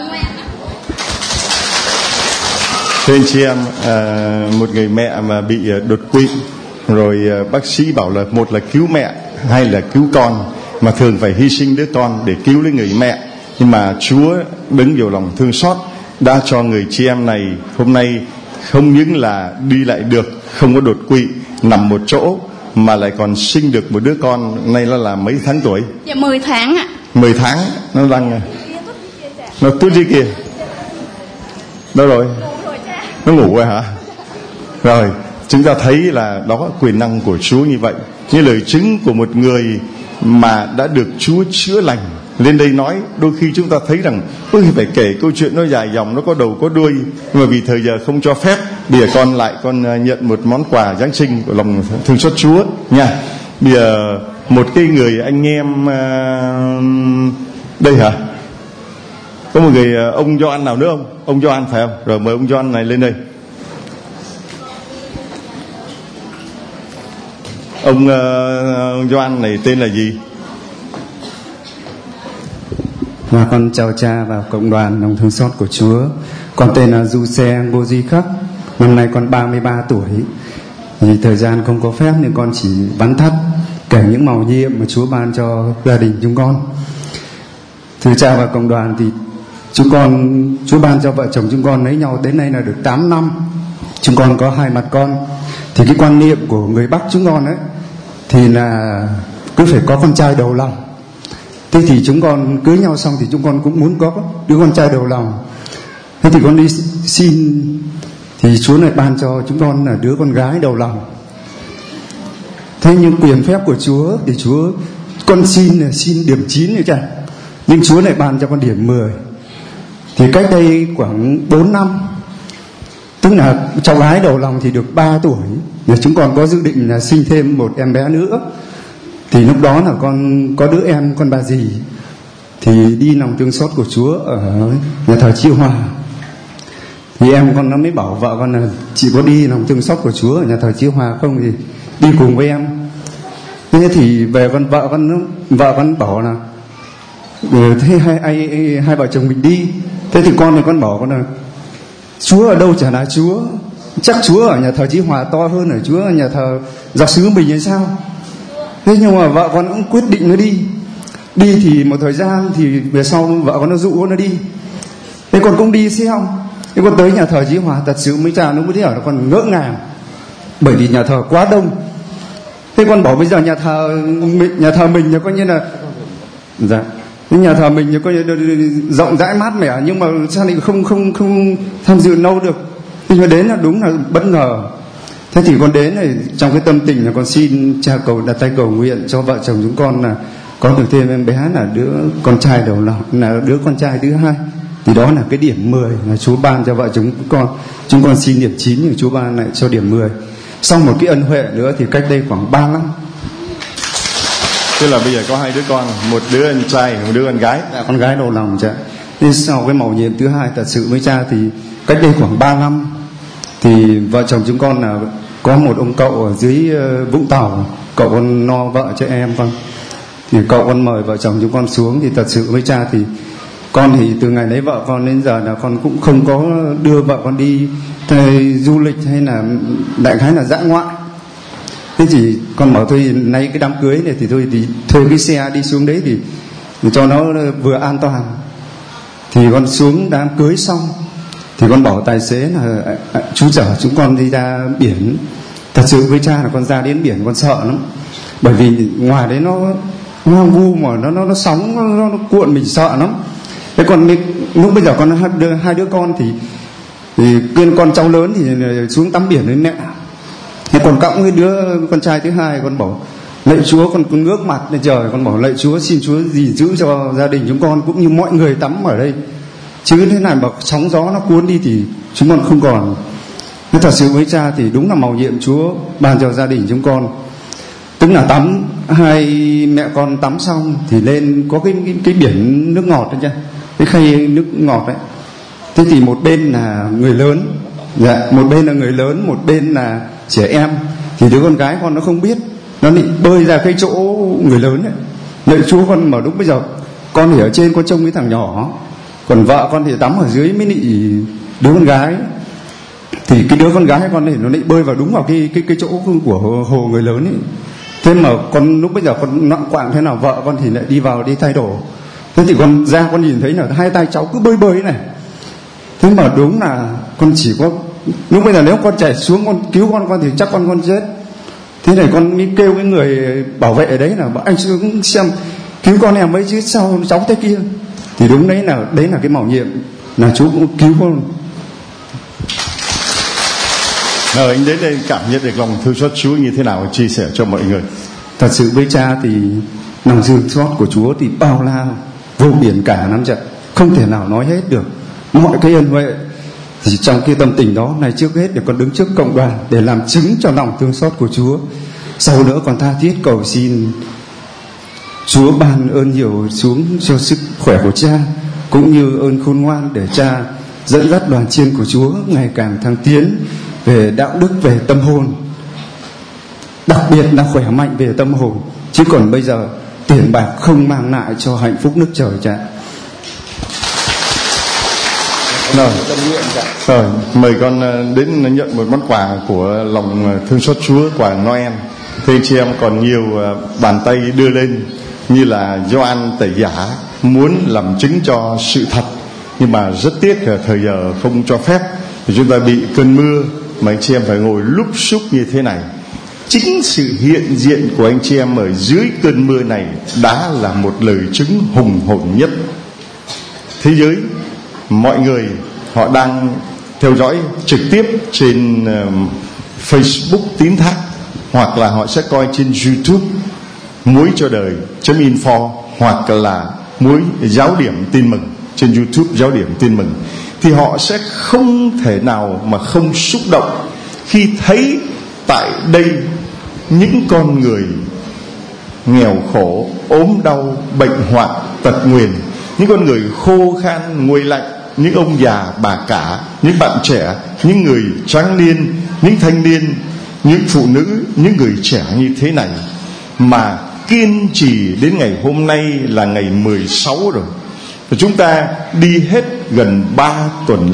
Thưa anh chị em, một người mẹ mà bị đột quỵ rồi bác sĩ bảo là một là cứu mẹ, hai là cứu con, mà thường phải hy sinh đứa con để cứu lấy người mẹ. Nhưng mà Chúa đứng nhiều lòng thương xót đã cho người chị em này hôm nay không những là đi lại được, không có đột quỵ nằm một chỗ, mà lại còn sinh được một đứa con. Nay nó là mấy tháng tuổi? Dạ 10 tháng ạ. 10 tháng. Nó đang nó tút đi kìa. Đâu rồi? Nó ngủ rồi hả? Rồi chúng ta thấy là đó quyền năng của Chúa như vậy, như lời chứng của một người mà đã được Chúa chữa lành. Lên đây nói đôi khi chúng ta thấy rằng phải kể câu chuyện nó dài dòng, nó có đầu có đuôi, nhưng mà vì thời giờ không cho phép, bây giờ con nhận một món quà Giáng sinh của lòng thương xót Chúa nha. Bây giờ một cái người anh em đây hả? Có một người ông Gioan nào nữa không? Ông Gioan phải không? Rồi mời ông Gioan này lên đây. Ông Gioan này tên là gì? Và con chào cha và cộng đoàn lòng thương xót của Chúa. Con tên là Du Xe Ngô Duy Khắc, năm nay con 33 tuổi. Vì thời gian không có phép nên con chỉ vắn tắt kể những mầu nhiệm mà Chúa ban cho gia đình chúng con. Thưa cha và cộng đoàn, thì Chúa ban cho vợ chồng chúng con lấy nhau đến nay là được 8 năm. Chúng con có 2 mặt con. Thì cái quan niệm của người Bắc chúng con ấy thì là cứ phải có con trai đầu lòng. Thế thì chúng con cưới nhau xong thì chúng con cũng muốn có đứa con trai đầu lòng. Thế thì con đi xin thì Chúa lại ban cho chúng con là đứa con gái đầu lòng. Thế nhưng quyền phép của Chúa thì con xin điểm 9 rồi cha, nhưng Chúa lại ban cho con điểm 10. Thì cách đây khoảng 4 năm, tức là cháu gái đầu lòng thì được 3 tuổi, và chúng con có dự định là sinh thêm một em bé nữa. Thì lúc đó là con có đứa em, con bà dì, thì đi lòng thương xót của Chúa ở nhà thờ Chiêu Hòa. Thì em con nó mới bảo vợ con là chị có đi lòng thương xót của Chúa ở nhà thờ Chiêu Hòa không, thì đi cùng với em. Thế thì về vợ con bảo là thế hai vợ chồng mình đi. Thế thì con bảo con là Chúa ở đâu chả là Chúa, chắc Chúa ở nhà thờ Chí Hòa to hơn ở Chúa ở nhà thờ giáo xứ mình hay sao. Thế nhưng mà vợ con cũng quyết định nó đi thì một thời gian thì về sau vợ con nó dụ nó đi. Thế con cũng đi xem. Thế con tới nhà thờ Chí Hòa, thật sự mấy cha nó mới thấy ở con ngỡ ngàng, bởi vì nhà thờ quá đông. Thế con bảo bây giờ nhà thờ mình coi như là nhà thờ mình coi như rộng rãi mát mẻ, nhưng mà sao lại không tham dự lâu được. Thế mà đến là đúng là bất ngờ. Thế thì con đến này trong cái tâm tình là con xin cha cầu đặt tay cầu nguyện cho vợ chồng chúng con là có được thêm em bé là đứa con trai đầu lòng, là đứa con trai thứ hai. Thì đó là cái điểm 10 là Chúa ban cho vợ chúng con xin điểm 9 nhưng Chúa ban lại cho điểm 10. Xong một cái ân huệ nữa thì cách đây khoảng 3 năm. Tức là bây giờ có 2 đứa con, một đứa anh trai, một đứa con gái. Con gái đầu lòng cha. Nên sau cái mầu nhiệm thứ hai thật sự với cha thì cách đây khoảng 3 năm thì vợ chồng chúng con là có một ông cậu ở dưới Vũng Tàu, cậu con no vợ cho em con. Thì cậu con mời vợ chồng chúng con xuống, thì thật sự với cha thì con thì từ ngày lấy vợ con đến giờ là con cũng không có đưa vợ con đi du lịch hay là đại khái là dã ngoại. Thế thì con bảo thôi nay cái đám cưới này thì thôi thì thuê cái xe đi xuống đấy thì cho nó vừa an toàn. Thì con xuống đám cưới xong thì con bảo tài xế là chú chở chúng con đi ra biển. Thật sự với cha là con ra đến biển con sợ lắm, bởi vì ngoài đấy nó hoang vu mà nó sóng nó cuộn, mình sợ lắm. Thế còn lúc bây giờ con hai đứa con thì con cháu lớn thì xuống tắm biển với mẹ. Thế còn cõng cái đứa con trai thứ hai, con bảo lạy Chúa, con ngước mặt lên trời, con bảo lạy Chúa, xin Chúa gìn giữ cho gia đình chúng con cũng như mọi người tắm ở đây, chứ thế này mà sóng gió nó cuốn đi thì chúng con không còn. Thế thật sự với cha thì đúng là mầu nhiệm Chúa ban cho gia đình chúng con. Tức là tắm, hai mẹ con tắm xong thì lên có cái biển nước ngọt đấy cha, cái khay nước ngọt đấy. Thế thì một bên là người lớn, một bên là người lớn, một bên là trẻ em. Thì đứa con gái con nó không biết, nó định bơi ra cái chỗ người lớn ấy. Lạy Chúa, con mà lúc bây giờ con thì ở trên con trông cái thằng nhỏ, còn vợ con thì tắm ở dưới mới nị đứa con gái. Thì cái đứa con gái con thì nó định bơi vào đúng vào cái chỗ của hồ người lớn ấy. Thế mà con lúc bây giờ con loạn quạng thế nào, vợ con thì lại đi vào đi thay đồ. Thế thì con ra con nhìn thấy là hai tay cháu cứ bơi này. Thế mà đúng là con chỉ có lúc bây giờ nếu con chạy xuống con cứu con thì chắc con chết. Thế này con mới kêu cái người bảo vệ ở đấy là anh xuống xem cứu con em ấy chứ sao cháu thế kia. Thì đúng đấy là cái mầu nhiệm là Chúa cũng cứu con. Nào anh đến đây cảm nhận được lòng thương xót Chúa như thế nào, chia sẻ cho mọi người. Thật sự với cha thì lòng thương xót của Chúa thì bao la vô biển cả lắm chạ, không thể nào nói hết được. Mọi cái ân huệ thì trong cái tâm tình đó này, trước hết để con đứng trước cộng đoàn để làm chứng cho lòng thương xót của Chúa. Sau nữa còn tha thiết cầu xin Chúa ban ơn nhiều xuống cho sức khỏe của cha, cũng như ơn khôn ngoan để cha dẫn dắt đoàn chiên của Chúa ngày càng thăng tiến về đạo đức, về tâm hồn, đặc biệt là khỏe mạnh về tâm hồn. Chứ còn bây giờ tiền bạc không mang lại cho hạnh phúc nước trời cha. Rồi, mời con đến nhận một món quà của lòng thương xót Chúa, quà Noel. Thưa anh chị em, còn nhiều bàn tay đưa lên, như là Gioan Tẩy Giả muốn làm chứng cho sự thật, nhưng mà rất tiếc là thời giờ không cho phép, thì chúng ta bị cơn mưa mà anh chị em phải ngồi lúp xúp như thế này. Chính sự hiện diện của anh chị em ở dưới cơn mưa này đã là một lời chứng hùng hồn nhất. Thế giới, mọi người họ đang theo dõi trực tiếp trên Facebook Tín Thác, hoặc là họ sẽ coi trên YouTube Muối Cho Đời.info, hoặc là Muối Giáo Điểm Tin Mừng trên YouTube Giáo Điểm Tin Mừng. Thì họ sẽ không thể nào mà không xúc động khi thấy tại đây những con người nghèo khổ, ốm đau, bệnh hoạn, tật nguyền, những con người khô khan, nguội lạnh, những ông già, bà cả, những bạn trẻ, những người tráng niên, những thanh niên, những phụ nữ, những người trẻ như thế này, mà kiên trì đến ngày hôm nay là ngày 16 rồi. Và chúng ta đi hết gần 3 tuần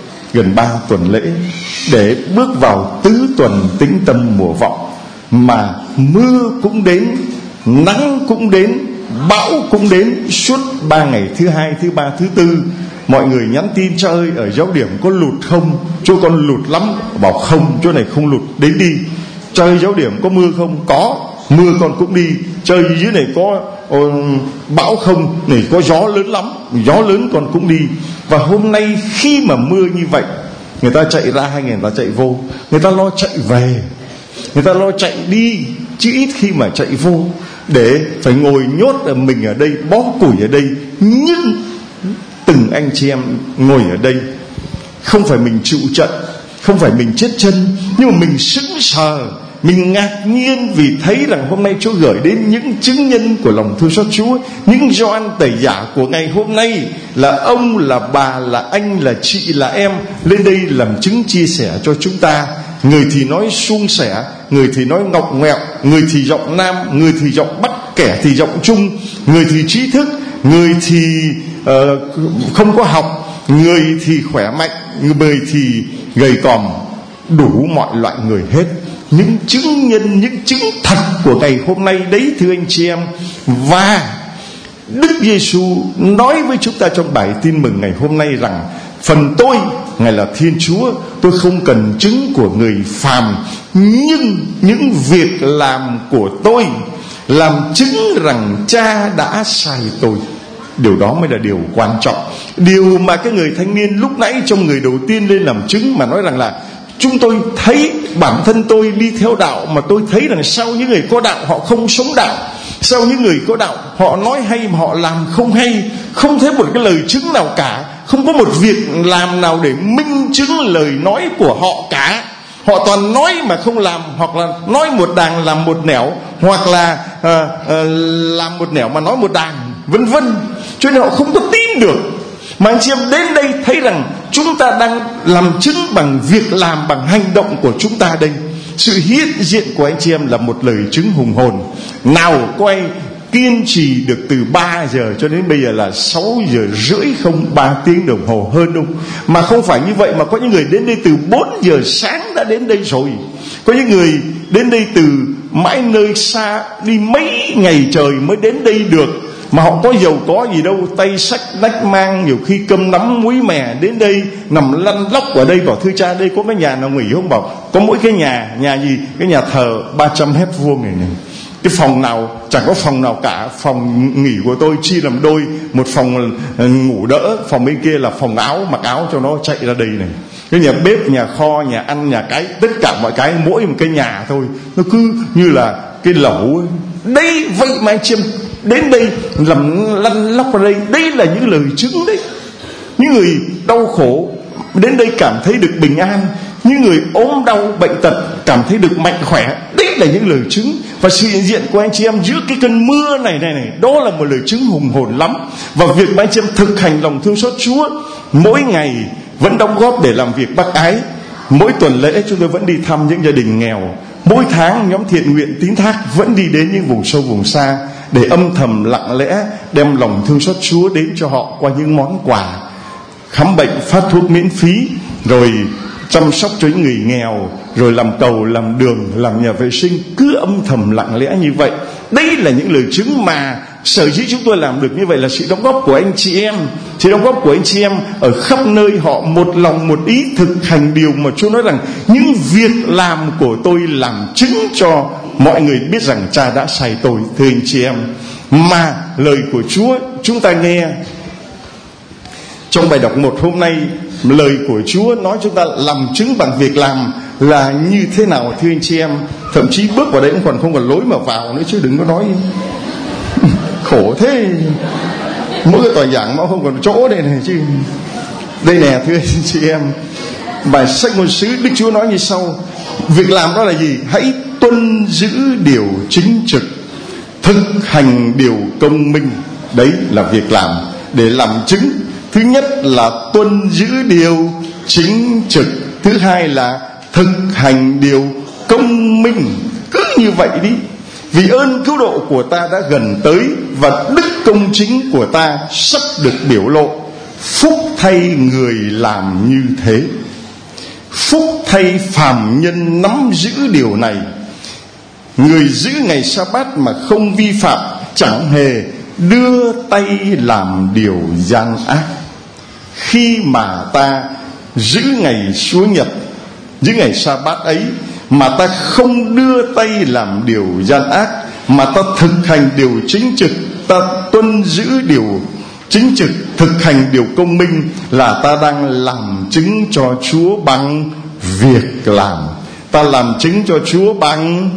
lễ để bước vào tứ tuần tĩnh tâm mùa vọng, mà mưa cũng đến, nắng cũng đến, bão cũng đến suốt 3 ngày, thứ hai, thứ ba, thứ tư. Mọi người nhắn tin: cha ơi, ở Giáo Điểm có lụt không? Chỗ con lụt lắm. Bảo không, chỗ này không lụt, đến đi. Cha ơi, Giáo Điểm có mưa không? Có, mưa con cũng đi. Cha ơi, dưới này có bão không? Này có gió lớn lắm, gió lớn con cũng đi. Và hôm nay khi mà mưa như vậy, người ta chạy ra hay người ta chạy vô? Người ta lo chạy về, người ta lo chạy đi, chứ ít khi mà chạy vô để phải ngồi nhốt mình ở đây, bó củi ở đây. Nhưng từng anh chị em ngồi ở đây, không phải mình chịu trận, không phải mình chết chân, nhưng mà mình sững sờ, mình ngạc nhiên vì thấy rằng hôm nay Chúa gửi đến những chứng nhân của lòng thương xót Chúa, những Gioan Tẩy Giả của ngày hôm nay, là ông, là bà, là anh, là chị, là em, lên đây làm chứng chia sẻ cho chúng ta. Người thì nói suôn sẻ, người thì nói ngọc nghẹo, người thì giọng nam, người thì giọng Bắc, kẻ thì giọng Trung, người thì trí thức, người thì không có học, người thì khỏe mạnh, người thì gầy còm, đủ mọi loại người hết. Những chứng nhân, những chứng thật của ngày hôm nay đấy, thưa anh chị em. Và Đức Giêsu nói với chúng ta trong bài tin mừng ngày hôm nay rằng: phần tôi, Ngài là Thiên Chúa, tôi không cần chứng của người phàm, nhưng những việc làm của tôi làm chứng rằng Cha đã sai tôi. Điều đó mới là điều quan trọng. Điều mà cái người thanh niên lúc nãy trong người đầu tiên lên làm chứng mà nói rằng là: chúng tôi thấy bản thân tôi đi theo đạo, mà tôi thấy rằng sao những người có đạo họ không sống đạo, sao những người có đạo họ nói hay mà họ làm không hay, không thấy một cái lời chứng nào cả, không có một việc làm nào để minh chứng lời nói của họ cả. Họ toàn nói mà không làm, hoặc là nói một đàng làm một nẻo, hoặc là làm một nẻo mà nói một đàng, vân vân. Cho nên họ không có tin được. Mà anh chị em đến đây thấy rằng chúng ta đang làm chứng bằng việc làm, bằng hành động của chúng ta đây. Sự hiện diện của anh chị em là một lời chứng hùng hồn. Nào có ai kiên trì được từ 3 giờ cho đến bây giờ là 6 giờ rưỡi không? 3 tiếng đồng hồ hơn không? Mà không phải như vậy, mà có những người đến đây từ 4 giờ sáng đã đến đây rồi. Có những người đến đây từ mãi nơi xa, đi mấy ngày trời mới đến đây được. Mà họ có giàu có gì đâu, tay xách nách mang, nhiều khi cơm nắm muối mè đến đây nằm lăn lóc ở đây. Bảo: thưa cha, đây có cái nhà nào nghỉ không? Bảo: có mỗi cái nhà gì? Cái nhà thờ 300 mét vuông này. Cái phòng nào, chẳng có phòng nào cả. Phòng nghỉ của tôi chia làm đôi, một phòng ngủ đỡ, phòng bên kia là phòng áo, mặc áo cho nó chạy ra đây này. Cái nhà bếp, nhà kho, nhà ăn, nhà cái, tất cả mọi cái mỗi một cái nhà thôi. Nó cứ như là cái lẩu ấy. Đây vậy mà anh chị em đến đây làm lăn lóc ở đây, đây là những lời chứng đấy. Những người đau khổ đến đây cảm thấy được bình an, những người ốm đau bệnh tật cảm thấy được mạnh khỏe. Đấy là những lời chứng. Và sự hiện diện của anh chị em giữa cái cơn mưa này, đó là một lời chứng hùng hồn lắm. Và việc mà anh chị em thực hành lòng thương xót Chúa mỗi ngày vẫn đóng góp để làm việc bác ái. Mỗi tuần lễ chúng tôi vẫn đi thăm những gia đình nghèo. Mỗi tháng nhóm thiện nguyện Tín Thác vẫn đi đến những vùng sâu vùng xa để âm thầm lặng lẽ đem lòng thương xót Chúa đến cho họ qua những món quà. khám bệnh, phát thuốc miễn phí, rồi chăm sóc cho những người nghèo, rồi làm cầu, làm đường, làm nhà vệ sinh, cứ âm thầm lặng lẽ như vậy. Đây là những lời chứng mà sở dĩ chúng tôi làm được như vậy là sự đóng góp của anh chị em. Sự đóng góp của anh chị em ở khắp nơi, họ một lòng một ý thực hành điều mà Chúa nói rằng những việc làm của tôi làm chứng cho mọi người biết rằng Cha đã sai tôi. Thưa anh chị em, mà lời của Chúa chúng ta nghe trong bài đọc 1 hôm nay, lời của Chúa nói chúng ta làm chứng bằng việc làm là như thế nào thưa anh chị em. Thậm chí bước vào đấy cũng còn không còn lối mà vào nữa, chứ đừng có nói khổ thế, mỗi cái tòa giảng mà không còn chỗ đây này chứ. Đây nè thưa anh chị em, bài sách ngôn sứ Đức Chúa nói như sau: việc làm đó là gì? Hãy tuân giữ điều chính trực, thực hành điều công minh. Đấy là việc làm để làm chứng. Thứ nhất là tuân giữ điều chính trực, thứ hai là thực hành điều công minh. Cứ như vậy đi, vì ơn cứu độ của ta đã gần tới và đức công chính của ta sắp được biểu lộ. Phúc thay người làm như thế, phúc thay phàm nhân nắm giữ điều này. Người giữ ngày Sa-bát mà không vi phạm, chẳng hề đưa tay làm điều gian ác. Khi mà ta giữ ngày Chúa Nhật, giữ ngày Sa-bát ấy, mà ta không đưa tay làm điều gian ác, mà ta thực hành điều chính trực, ta tuân giữ điều chính trực, thực hành điều công minh, là ta đang làm chứng cho Chúa bằng việc làm. Ta làm chứng cho Chúa bằng,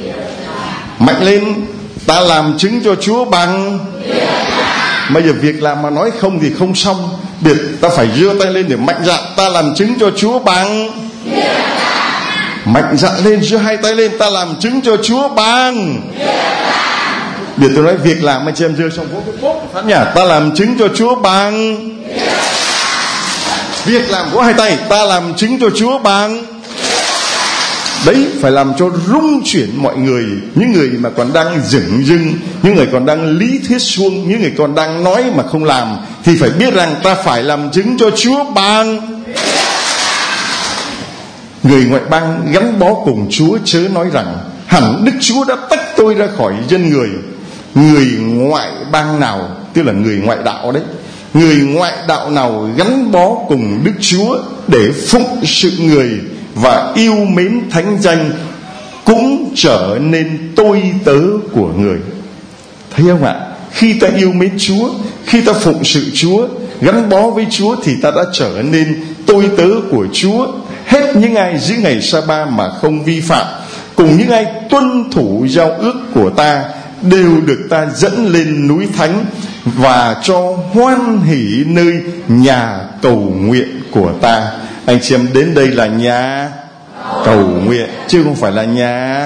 mạnh lên, ta làm chứng cho Chúa bằng. Bây giờ việc làm mà nói không thì không xong. Biệt ta phải giơ tay lên để mạnh dạn, ta làm chứng cho Chúa bằng. Mạnh dạn lên, giơ hai tay lên, ta làm chứng cho Chúa bằng. Biệt tôi nói việc làm mà chị em giơ xong vỗ cái bốp phát nhả, ta làm chứng cho Chúa bằng. Việc làm vỗ hai tay, ta làm chứng cho Chúa bằng. Đấy, phải làm cho rung chuyển mọi người. Những người mà còn đang dửng dưng, những người còn đang lý thuyết suông, những người còn đang nói mà không làm, thì phải biết rằng ta phải làm chứng cho Chúa bằng. Người ngoại bang gắn bó cùng Chúa chớ nói rằng hẳn Đức Chúa đã tách tôi ra khỏi dân người. Người ngoại bang nào, tức là người ngoại đạo đấy, người ngoại đạo nào gắn bó cùng Đức Chúa để phụng sự người và yêu mến thánh danh cũng trở nên tôi tớ của người. Thấy không ạ? Khi ta yêu mến Chúa, khi ta phụng sự Chúa, gắn bó với Chúa, thì ta đã trở nên tôi tớ của Chúa. Hết những ai giữ ngày Sa-ba mà không vi phạm, cùng những ai tuân thủ giao ước của ta, đều được ta dẫn lên núi thánh và cho hoan hỷ nơi nhà cầu nguyện của ta. Anh chị em, đến đây là nhà cầu nguyện, chứ không phải là nhà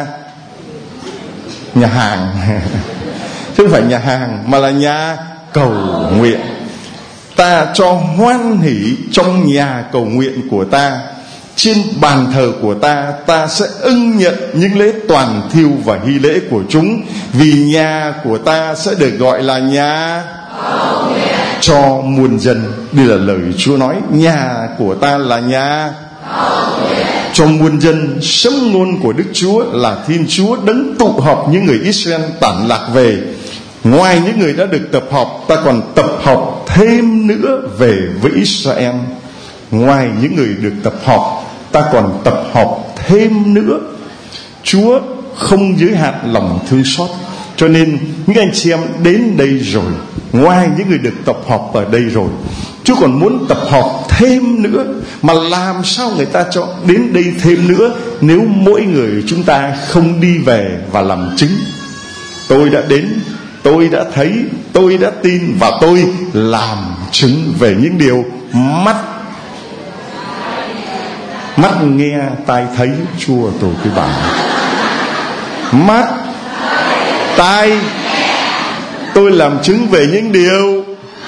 hàng chứ không phải nhà hàng, mà là nhà cầu nguyện. Ta cho hoan hỷ trong nhà cầu nguyện của ta. Trên bàn thờ của ta, ta sẽ ưng nhận những lễ toàn thiêu và hy lễ của chúng, vì nhà của ta sẽ được gọi là nhà cho muôn dân. Đây là lời Chúa nói, nhà của ta là nhà cho muôn dân. Sấm ngôn của Đức Chúa là Thiên Chúa đấng tụ họp những người Israel tản lạc về. Ngoài những người đã được tập họp, ta còn tập họp thêm nữa về với Israel. Ngoài những người được tập họp, ta còn tập họp thêm nữa. Chúa không giới hạn lòng thương xót, cho nên những anh chị em đến đây rồi, ngoài những người được tập họp ở đây rồi, Chúa còn muốn tập họp thêm nữa. Mà làm sao người ta cho đến đây thêm nữa nếu mỗi người chúng ta không đi về và làm chứng? Tôi đã đến, tôi đã thấy, tôi đã tin, và tôi làm chứng về những điều mắt nghe, tai thấy. Chúa tôi cái bà, mắt tai, tôi làm chứng về những điều,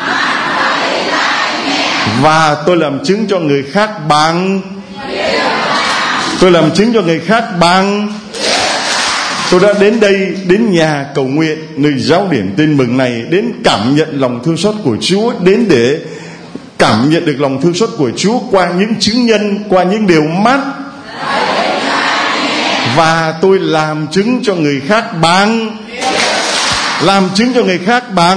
và tôi làm chứng cho người khác bằng, tôi làm chứng cho người khác bằng. Tôi đã đến đây, đến nhà cầu nguyện, nơi giáo điển tin mừng này, đến cảm nhận lòng thương xót của Chúa, đến để cảm nhận được lòng thương xót của Chúa qua những chứng nhân, qua những điều mắt, và tôi làm chứng cho người khác bằng làm chứng cho người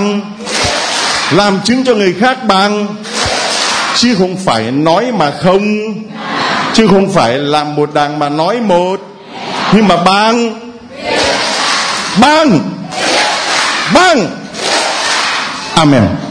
khác bằng chứ không phải nói mà không, chứ không phải làm một đàng mà nói một, nhưng mà bằng. Amen.